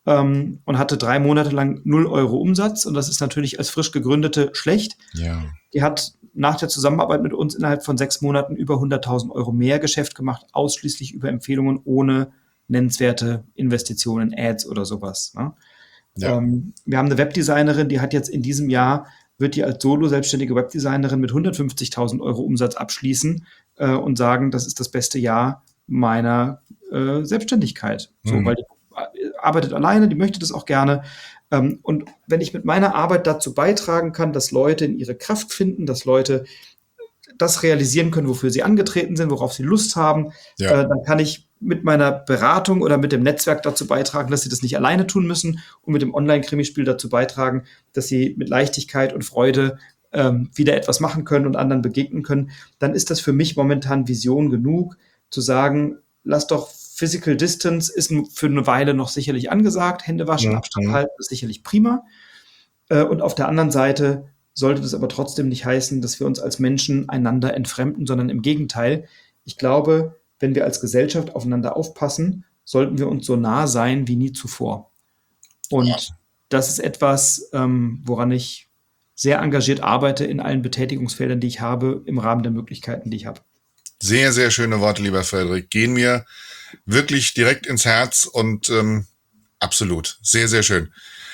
und hatte 3 Monate lang 0 Euro Umsatz. Und das ist natürlich als frisch Gegründete schlecht. Ja. Die hat nach der Zusammenarbeit mit uns innerhalb von 6 Monaten über 100.000 Euro mehr Geschäft gemacht, ausschließlich über Empfehlungen ohne nennenswerte Investitionen, Ads oder sowas. Ne? Ja. Wir haben eine Webdesignerin, die hat jetzt in diesem Jahr, wird die als solo-selbstständige Webdesignerin mit 150.000 Euro Umsatz abschließen und sagen, das ist das beste Jahr meiner Selbstständigkeit. So, weil die arbeitet alleine, die möchte das auch gerne. Und wenn ich mit meiner Arbeit dazu beitragen kann, dass Leute in ihre Kraft finden, dass Leute das realisieren können, wofür sie angetreten sind, worauf sie Lust haben, dann kann ich mit meiner Beratung oder mit dem Netzwerk dazu beitragen, dass sie das nicht alleine tun müssen und mit dem Online-Krimispiel dazu beitragen, dass sie mit Leichtigkeit und Freude wieder etwas machen können und anderen begegnen können. Dann ist das für mich momentan Vision genug, zu sagen, lass doch Physical Distance ist für eine Weile noch sicherlich angesagt, Hände waschen, Abstand halten ist sicherlich prima. Und auf der anderen Seite sollte das aber trotzdem nicht heißen, dass wir uns als Menschen einander entfremden, sondern im Gegenteil. Ich glaube, wenn wir als Gesellschaft aufeinander aufpassen, sollten wir uns so nah sein wie nie zuvor. Und das ist etwas, woran ich sehr engagiert arbeite in allen Betätigungsfeldern, die ich habe, im Rahmen der Möglichkeiten, die ich habe. Sehr, sehr schöne Worte, lieber Frederik. Gehen mir wirklich direkt ins Herz und absolut. Sehr, sehr schön.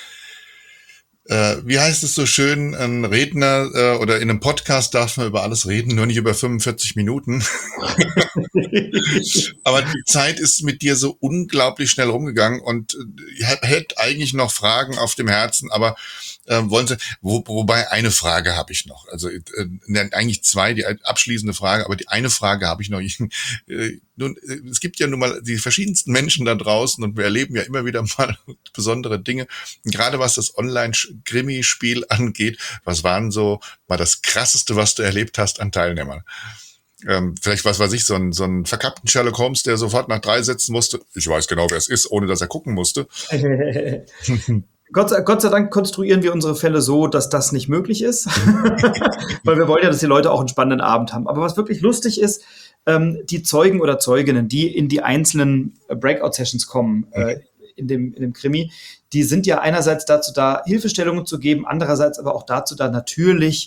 Wie heißt es so schön, ein Redner oder in einem Podcast darf man über alles reden, nur nicht über 45 Minuten. Aber die Zeit ist mit dir so unglaublich schnell rumgegangen und ich hätte eigentlich noch Fragen auf dem Herzen, aber wollen Sie, wobei eine Frage habe ich noch. Also eigentlich zwei, die abschließende Frage, aber die eine Frage habe ich noch. Nun, es gibt ja nun mal die verschiedensten Menschen da draußen und wir erleben ja immer wieder mal besondere Dinge. Und gerade was das Online-Krimi-Spiel angeht, was waren so mal das Krasseste, was du erlebt hast an Teilnehmern? Vielleicht, was weiß ich, so einen verkappten Sherlock Holmes, der sofort nach 3 Sätzen wusste, ich weiß genau, wer es ist, ohne dass er gucken musste. Gott sei Dank konstruieren wir unsere Fälle so, dass das nicht möglich ist, weil wir wollen ja, dass die Leute auch einen spannenden Abend haben. Aber was wirklich lustig ist, die Zeugen oder Zeuginnen, die in die einzelnen Breakout-Sessions kommen, in dem Krimi, die sind ja einerseits dazu da, Hilfestellungen zu geben, andererseits aber auch dazu da, natürlich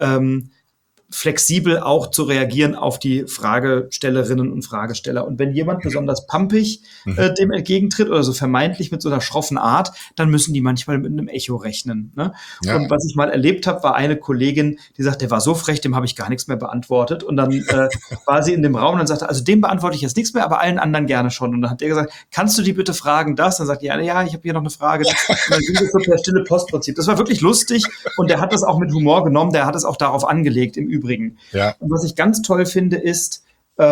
flexibel auch zu reagieren auf die Fragestellerinnen und Fragesteller. Und wenn jemand besonders pampig dem entgegentritt oder so vermeintlich mit so einer schroffen Art, dann müssen die manchmal mit einem Echo rechnen. Ne? Ja. Und was ich mal erlebt habe, war eine Kollegin, die sagt, der war so frech, dem habe ich gar nichts mehr beantwortet. Und dann war sie in dem Raum und dann sagte, also dem beantworte ich jetzt nichts mehr, aber allen anderen gerne schon. Und dann hat der gesagt, kannst du die bitte fragen das? Dann sagt die eine, ja, ich habe hier noch eine Frage. Und dann ging das so per stille Postprinzip. Das war wirklich lustig und der hat das auch mit Humor genommen, der hat es auch darauf angelegt im Übrigen. Ja. Und was ich ganz toll finde ist,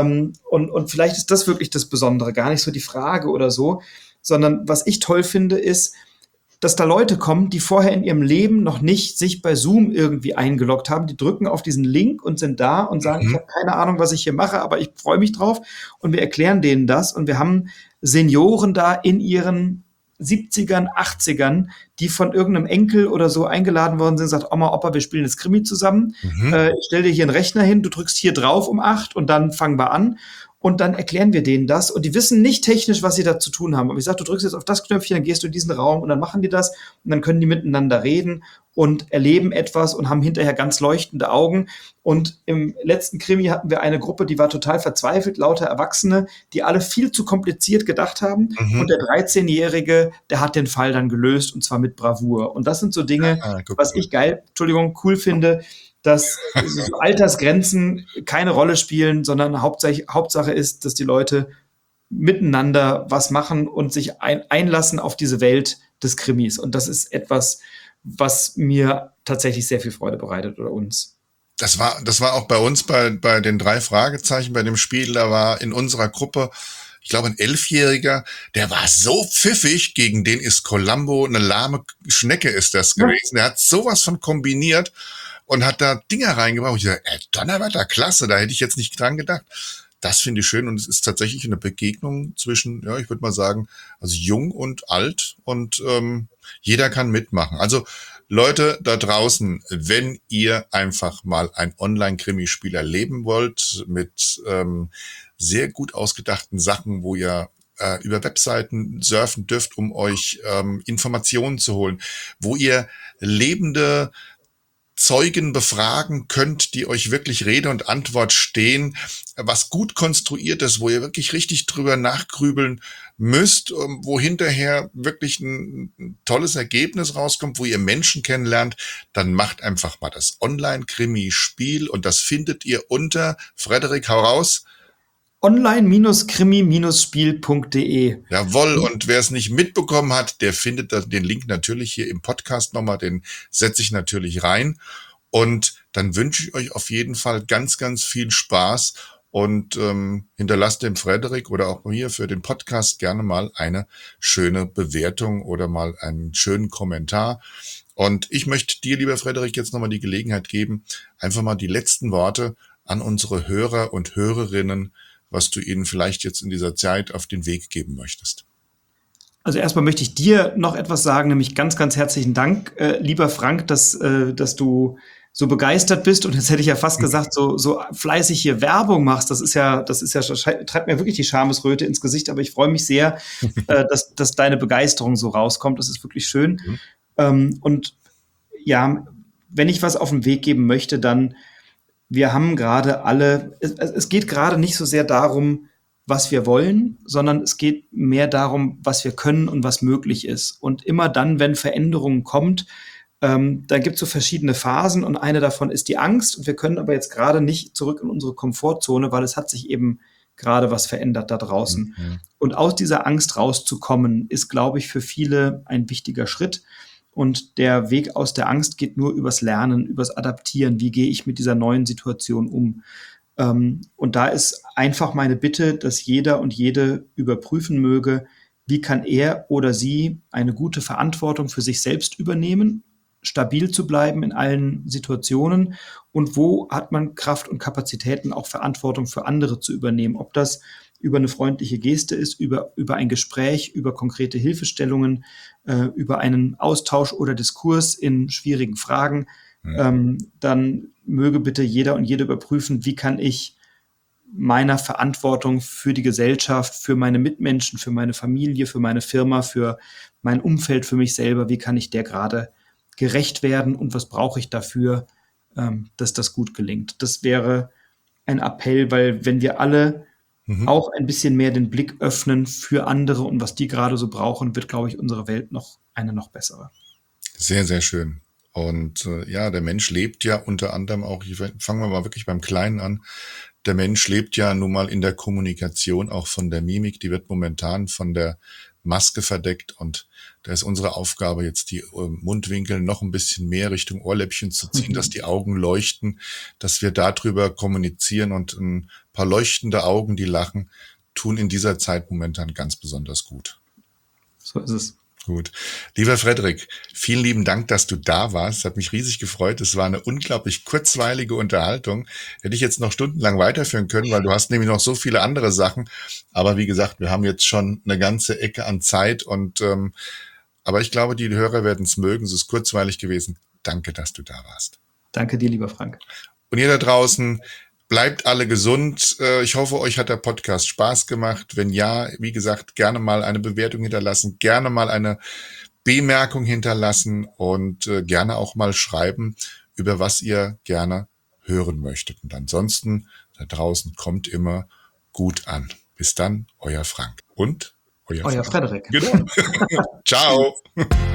und vielleicht ist das wirklich das Besondere, gar nicht so die Frage oder so, sondern was ich toll finde ist, dass da Leute kommen, die vorher in ihrem Leben noch nicht sich bei Zoom irgendwie eingeloggt haben, die drücken auf diesen Link und sind da und sagen, ich habe keine Ahnung, was ich hier mache, aber ich freue mich drauf und wir erklären denen das und wir haben Senioren da in ihren 70ern, 80ern, die von irgendeinem Enkel oder so eingeladen worden sind, sagt, Oma, Opa, wir spielen jetzt Krimi zusammen. Ich stell dir hier einen Rechner hin, du drückst hier drauf um 8 und dann fangen wir an. Und dann erklären wir denen das. Und die wissen nicht technisch, was sie da zu tun haben. Aber ich sage, du drückst jetzt auf das Knöpfchen, dann gehst du in diesen Raum und dann machen die das. Und dann können die miteinander reden und erleben etwas und haben hinterher ganz leuchtende Augen. Und im letzten Krimi hatten wir eine Gruppe, die war total verzweifelt, lauter Erwachsene, die alle viel zu kompliziert gedacht haben. Und der 13-Jährige, der hat den Fall dann gelöst und zwar mit Bravour. Und das sind so Dinge, was ich cool finde, dass so Altersgrenzen keine Rolle spielen, sondern Hauptsache ist, dass die Leute miteinander was machen und sich einlassen auf diese Welt des Krimis. Und das ist etwas, was mir tatsächlich sehr viel Freude bereitet oder uns. Das war auch bei uns bei den 3 Fragezeichen bei dem Spiel. Da war in unserer Gruppe, ich glaube, ein 11-Jähriger, der war so pfiffig, gegen den ist Columbo eine lahme Schnecke ist das gewesen. Der hat sowas von kombiniert und hat da Dinger reingebracht. Ich dachte, Donnerwetter, klasse, da hätte ich jetzt nicht dran gedacht. Das finde ich schön und es ist tatsächlich eine Begegnung zwischen, ja, ich würde mal sagen, also jung und alt und jeder kann mitmachen. Also Leute da draußen, wenn ihr einfach mal ein Online-Krimispiel erleben wollt mit sehr gut ausgedachten Sachen, wo ihr über Webseiten surfen dürft, um euch Informationen zu holen, wo ihr lebende Zeugen befragen könnt, die euch wirklich Rede und Antwort stehen, was gut konstruiert ist, wo ihr wirklich richtig drüber nachgrübeln müsst, wo hinterher wirklich ein tolles Ergebnis rauskommt, wo ihr Menschen kennenlernt, dann macht einfach mal das Online-Krimi-Spiel und das findet ihr unter, Frederik, hau raus, online-krimi-spiel.de. Jawohl, und wer es nicht mitbekommen hat, der findet den Link natürlich hier im Podcast nochmal, den setze ich natürlich rein. Und dann wünsche ich euch auf jeden Fall ganz, ganz viel Spaß und hinterlasst dem Frederik oder auch mir für den Podcast gerne mal eine schöne Bewertung oder mal einen schönen Kommentar. Und ich möchte dir, lieber Frederik, jetzt nochmal die Gelegenheit geben, einfach mal die letzten Worte an unsere Hörer und Hörerinnen, was du ihnen vielleicht jetzt in dieser Zeit auf den Weg geben möchtest. Also erstmal möchte ich dir noch etwas sagen, nämlich ganz, ganz herzlichen Dank, lieber Frank, dass du so begeistert bist und jetzt hätte ich ja fast gesagt, so fleißig hier Werbung machst. Das ist ja, treibt mir wirklich die Schamesröte ins Gesicht, aber ich freue mich sehr, dass deine Begeisterung so rauskommt. Das ist wirklich schön. Und ja, wenn ich was auf den Weg geben möchte, dann wir haben gerade alle, es geht gerade nicht so sehr darum, was wir wollen, sondern es geht mehr darum, was wir können und was möglich ist. Und immer dann, wenn Veränderungen kommt, da gibt es so verschiedene Phasen und eine davon ist die Angst. Und wir können aber jetzt gerade nicht zurück in unsere Komfortzone, weil es hat sich eben gerade was verändert da draußen. Mhm. Und aus dieser Angst rauszukommen, ist, glaube ich, für viele ein wichtiger Schritt. Und der Weg aus der Angst geht nur übers Lernen, übers Adaptieren. Wie gehe ich mit dieser neuen Situation um? Und da ist einfach meine Bitte, dass jeder und jede überprüfen möge, wie kann er oder sie eine gute Verantwortung für sich selbst übernehmen, stabil zu bleiben in allen Situationen und wo hat man Kraft und Kapazitäten, auch Verantwortung für andere zu übernehmen. Ob das über eine freundliche Geste ist, über ein Gespräch, über konkrete Hilfestellungen, über einen Austausch oder Diskurs in schwierigen Fragen, dann möge bitte jeder und jede überprüfen, wie kann ich meiner Verantwortung für die Gesellschaft, für meine Mitmenschen, für meine Familie, für meine Firma, für mein Umfeld, für mich selber, wie kann ich der gerade gerecht werden und was brauche ich dafür, dass das gut gelingt. Das wäre ein Appell, weil wenn wir alle auch ein bisschen mehr den Blick öffnen für andere und was die gerade so brauchen, wird, glaube ich, unsere Welt noch bessere. Sehr, sehr schön. Und ja, der Mensch lebt ja unter anderem auch, fangen wir mal wirklich beim Kleinen an, der Mensch lebt ja nun mal in der Kommunikation auch von der Mimik, die wird momentan von der Maske verdeckt und da ist unsere Aufgabe jetzt die Mundwinkel noch ein bisschen mehr Richtung Ohrläppchen zu ziehen, dass die Augen leuchten, dass wir darüber kommunizieren und ein paar leuchtende Augen, die lachen, tun in dieser Zeit momentan ganz besonders gut. So ist es. Gut. Lieber Frederik, vielen lieben Dank, dass du da warst. Hat mich riesig gefreut. Es war eine unglaublich kurzweilige Unterhaltung. Hätte ich jetzt noch stundenlang weiterführen können, weil du hast nämlich noch so viele andere Sachen. Aber wie gesagt, wir haben jetzt schon eine ganze Ecke an Zeit und aber ich glaube, die Hörer werden es mögen. Es ist kurzweilig gewesen. Danke, dass du da warst. Danke dir, lieber Frank. Und ihr da draußen, bleibt alle gesund. Ich hoffe, euch hat der Podcast Spaß gemacht. Wenn ja, wie gesagt, gerne mal eine Bewertung hinterlassen, gerne mal eine Bemerkung hinterlassen und gerne auch mal schreiben, über was ihr gerne hören möchtet. Und ansonsten, da draußen kommt immer gut an. Bis dann, euer Frank und euer Frederik. Genau. Ciao.